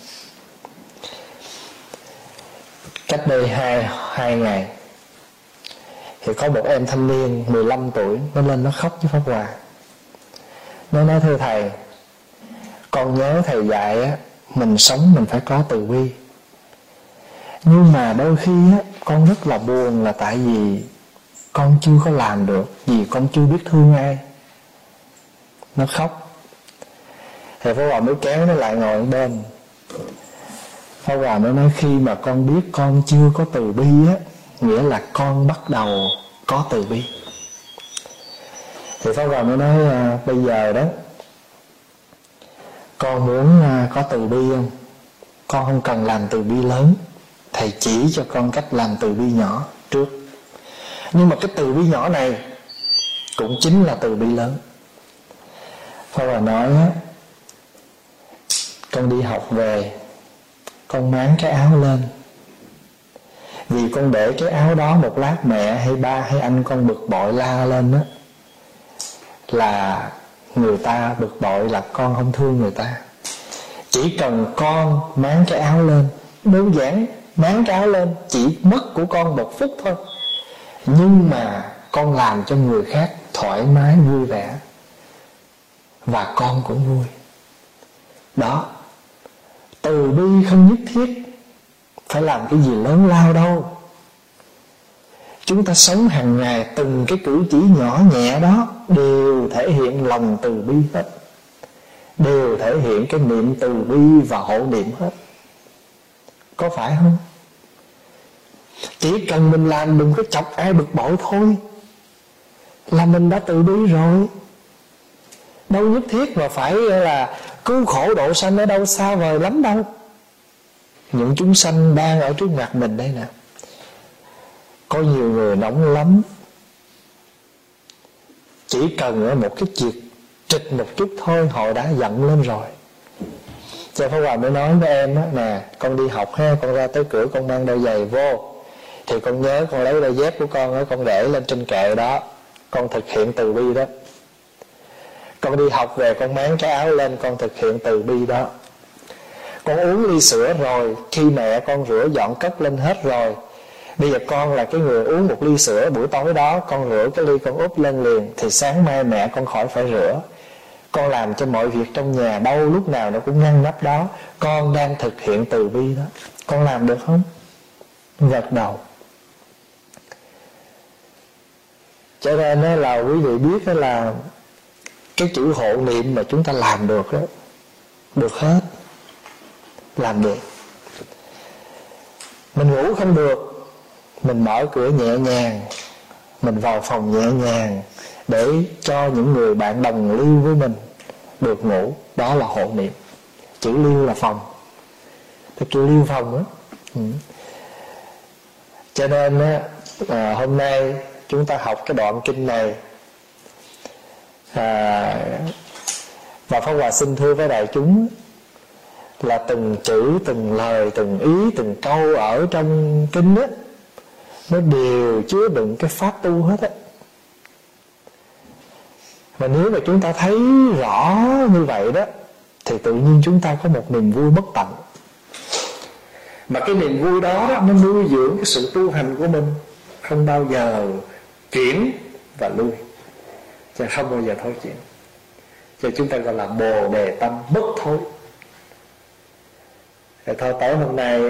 Cách đây hai, hai ngày thì có một em thanh niên mười lăm tuổi, nó lên nó khóc với Pháp Hòa. Nó nói thưa thầy, con nhớ thầy dạy á, mình sống mình phải có từ bi. Nhưng mà đôi khi á, con rất là buồn là tại vì con chưa có làm được, vì con chưa biết thương ai. Nó khóc. Thì Pháp Hòa mới kéo nó lại ngồi bên. Pháp Hòa mới nói khi mà con biết con chưa có từ bi á, nghĩa là con bắt đầu có từ bi. Thì Pháp Hòa mới nói à, bây giờ đó con muốn à, có từ bi không? Con không cần làm từ bi lớn, thầy chỉ cho con cách làm từ bi nhỏ trước. Nhưng mà cái từ bi nhỏ này cũng chính là từ bi lớn. Pháp Hòa nói á, con đi học về, con máng cái áo lên. Vì con để cái áo đó một lát mẹ hay ba hay anh con bực bội la lên á, là người ta bực bội là con không thương người ta. Chỉ cần con máng cái áo lên, đơn giản máng cái áo lên, chỉ mất của con một phút thôi, nhưng mà con làm cho người khác thoải mái vui vẻ, và con cũng vui. Đó, từ bi không nhất thiết phải làm cái gì lớn lao đâu. Chúng ta sống hàng ngày, từng cái cử chỉ nhỏ nhẹ đó đều thể hiện lòng từ bi hết, đều thể hiện cái niệm từ bi và hộ niệm hết. Có phải không? Chỉ cần mình làm đừng có chọc ai bực bội thôi là mình đã từ bi rồi. Đâu nhất thiết mà phải là cứu khổ độ sanh, ở đâu xa vời lắm đâu. Những chúng sanh đang ở trước mặt mình đây nè. Có nhiều người nóng lắm, chỉ cần ở một cái chuyện trịch một chút thôi họ đã giận lên rồi. Cho Pháp Hòa mới nói với em á, nè con đi học ha, con ra tới cửa con mang đôi giày vô, thì con nhớ con lấy đôi dép của con á, con để lên trên kệ đó, con thực hiện từ bi đó. Con đi học về con máng cái áo lên, con thực hiện từ bi đó. Con uống ly sữa rồi, khi mẹ con rửa dọn cất lên hết rồi, bây giờ con là cái người uống một ly sữa buổi tối đó, con rửa cái ly con úp lên liền, thì sáng mai mẹ con khỏi phải rửa. Con làm cho mọi việc trong nhà đâu lúc nào nó cũng ngăn nắp đó. Con đang thực hiện từ bi đó. Con làm được không? Gật đầu. Cho nên là quý vị biết là cái chữ hộ niệm mà chúng ta làm được đó, được hết, làm được. Mình ngủ không được, mình mở cửa nhẹ nhàng, mình vào phòng nhẹ nhàng để cho những người bạn đồng lưu với mình được ngủ. Đó là hộ niệm. Chữ lưu là phòng, thì kêu lưu phòng đó. Ừ. Cho nên á, à, hôm nay chúng ta học cái đoạn kinh này, à, và Pháp Hòa xin thưa với đại chúng là từng chữ, từng lời, từng ý, từng câu ở trong kinh á, nó đều chứa đựng cái pháp tu hết á. Mà nếu mà chúng ta thấy rõ như vậy đó, thì tự nhiên chúng ta có một niềm vui bất tận. Mà cái niềm vui đó, đó nó nuôi dưỡng cái sự tu hành của mình, không bao giờ chuyển và lui, chứ không bao giờ thôi chuyển. Cho chúng ta gọi là bồ đề tâm bất thối. Rồi thôi, tối hôm nay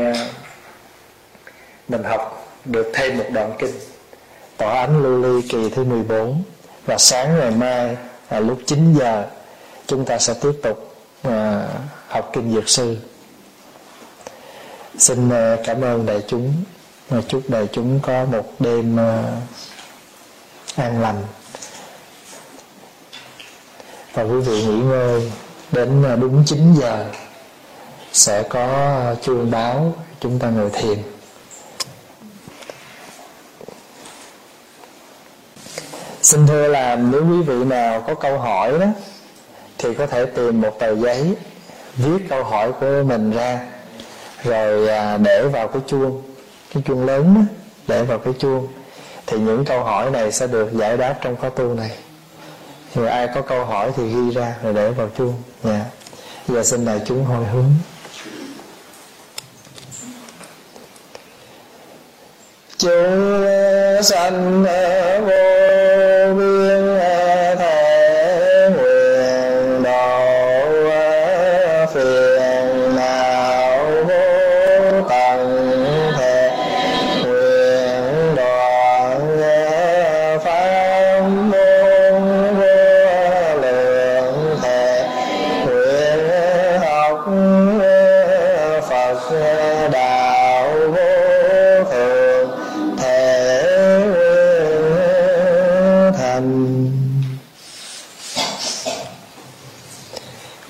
mình học được thêm một đoạn kinh Tỏa Ánh Lưu Ly kỳ thứ mười bốn. Và sáng ngày mai à, lúc chín giờ chúng ta sẽ tiếp tục à, học kinh Dược Sư. Xin à, cảm ơn đại chúng, à, chúc đại chúng có một đêm à, an lành. Và quý vị nghỉ ngơi đến à, đúng chín giờ sẽ có à, chuông báo, chúng ta ngồi thiền. Xin thưa là nếu quý vị nào có câu hỏi đó thì có thể tìm một tờ giấy, viết câu hỏi của mình ra, rồi để vào cái chuông, cái chuông lớn đó, để vào cái chuông. Thì những câu hỏi này sẽ được giải đáp trong khóa tu này. Thì ai có câu hỏi thì ghi ra rồi để vào chuông. Dạ. Giờ xin đại chúng hồi hướng. Chúng sanh vô biên thể nguyện độ phiền não vô tận thể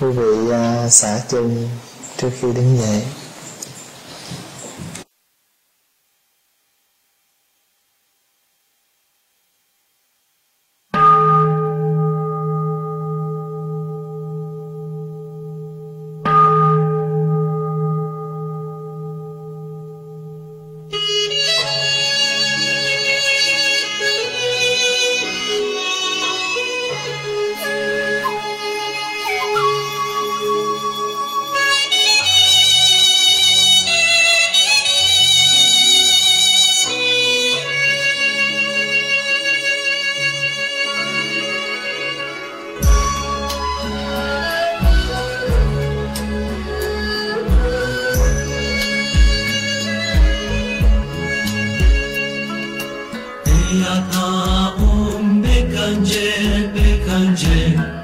Quý vị à, xả chân trước khi đứng dậy. Yata om bekanje bekanje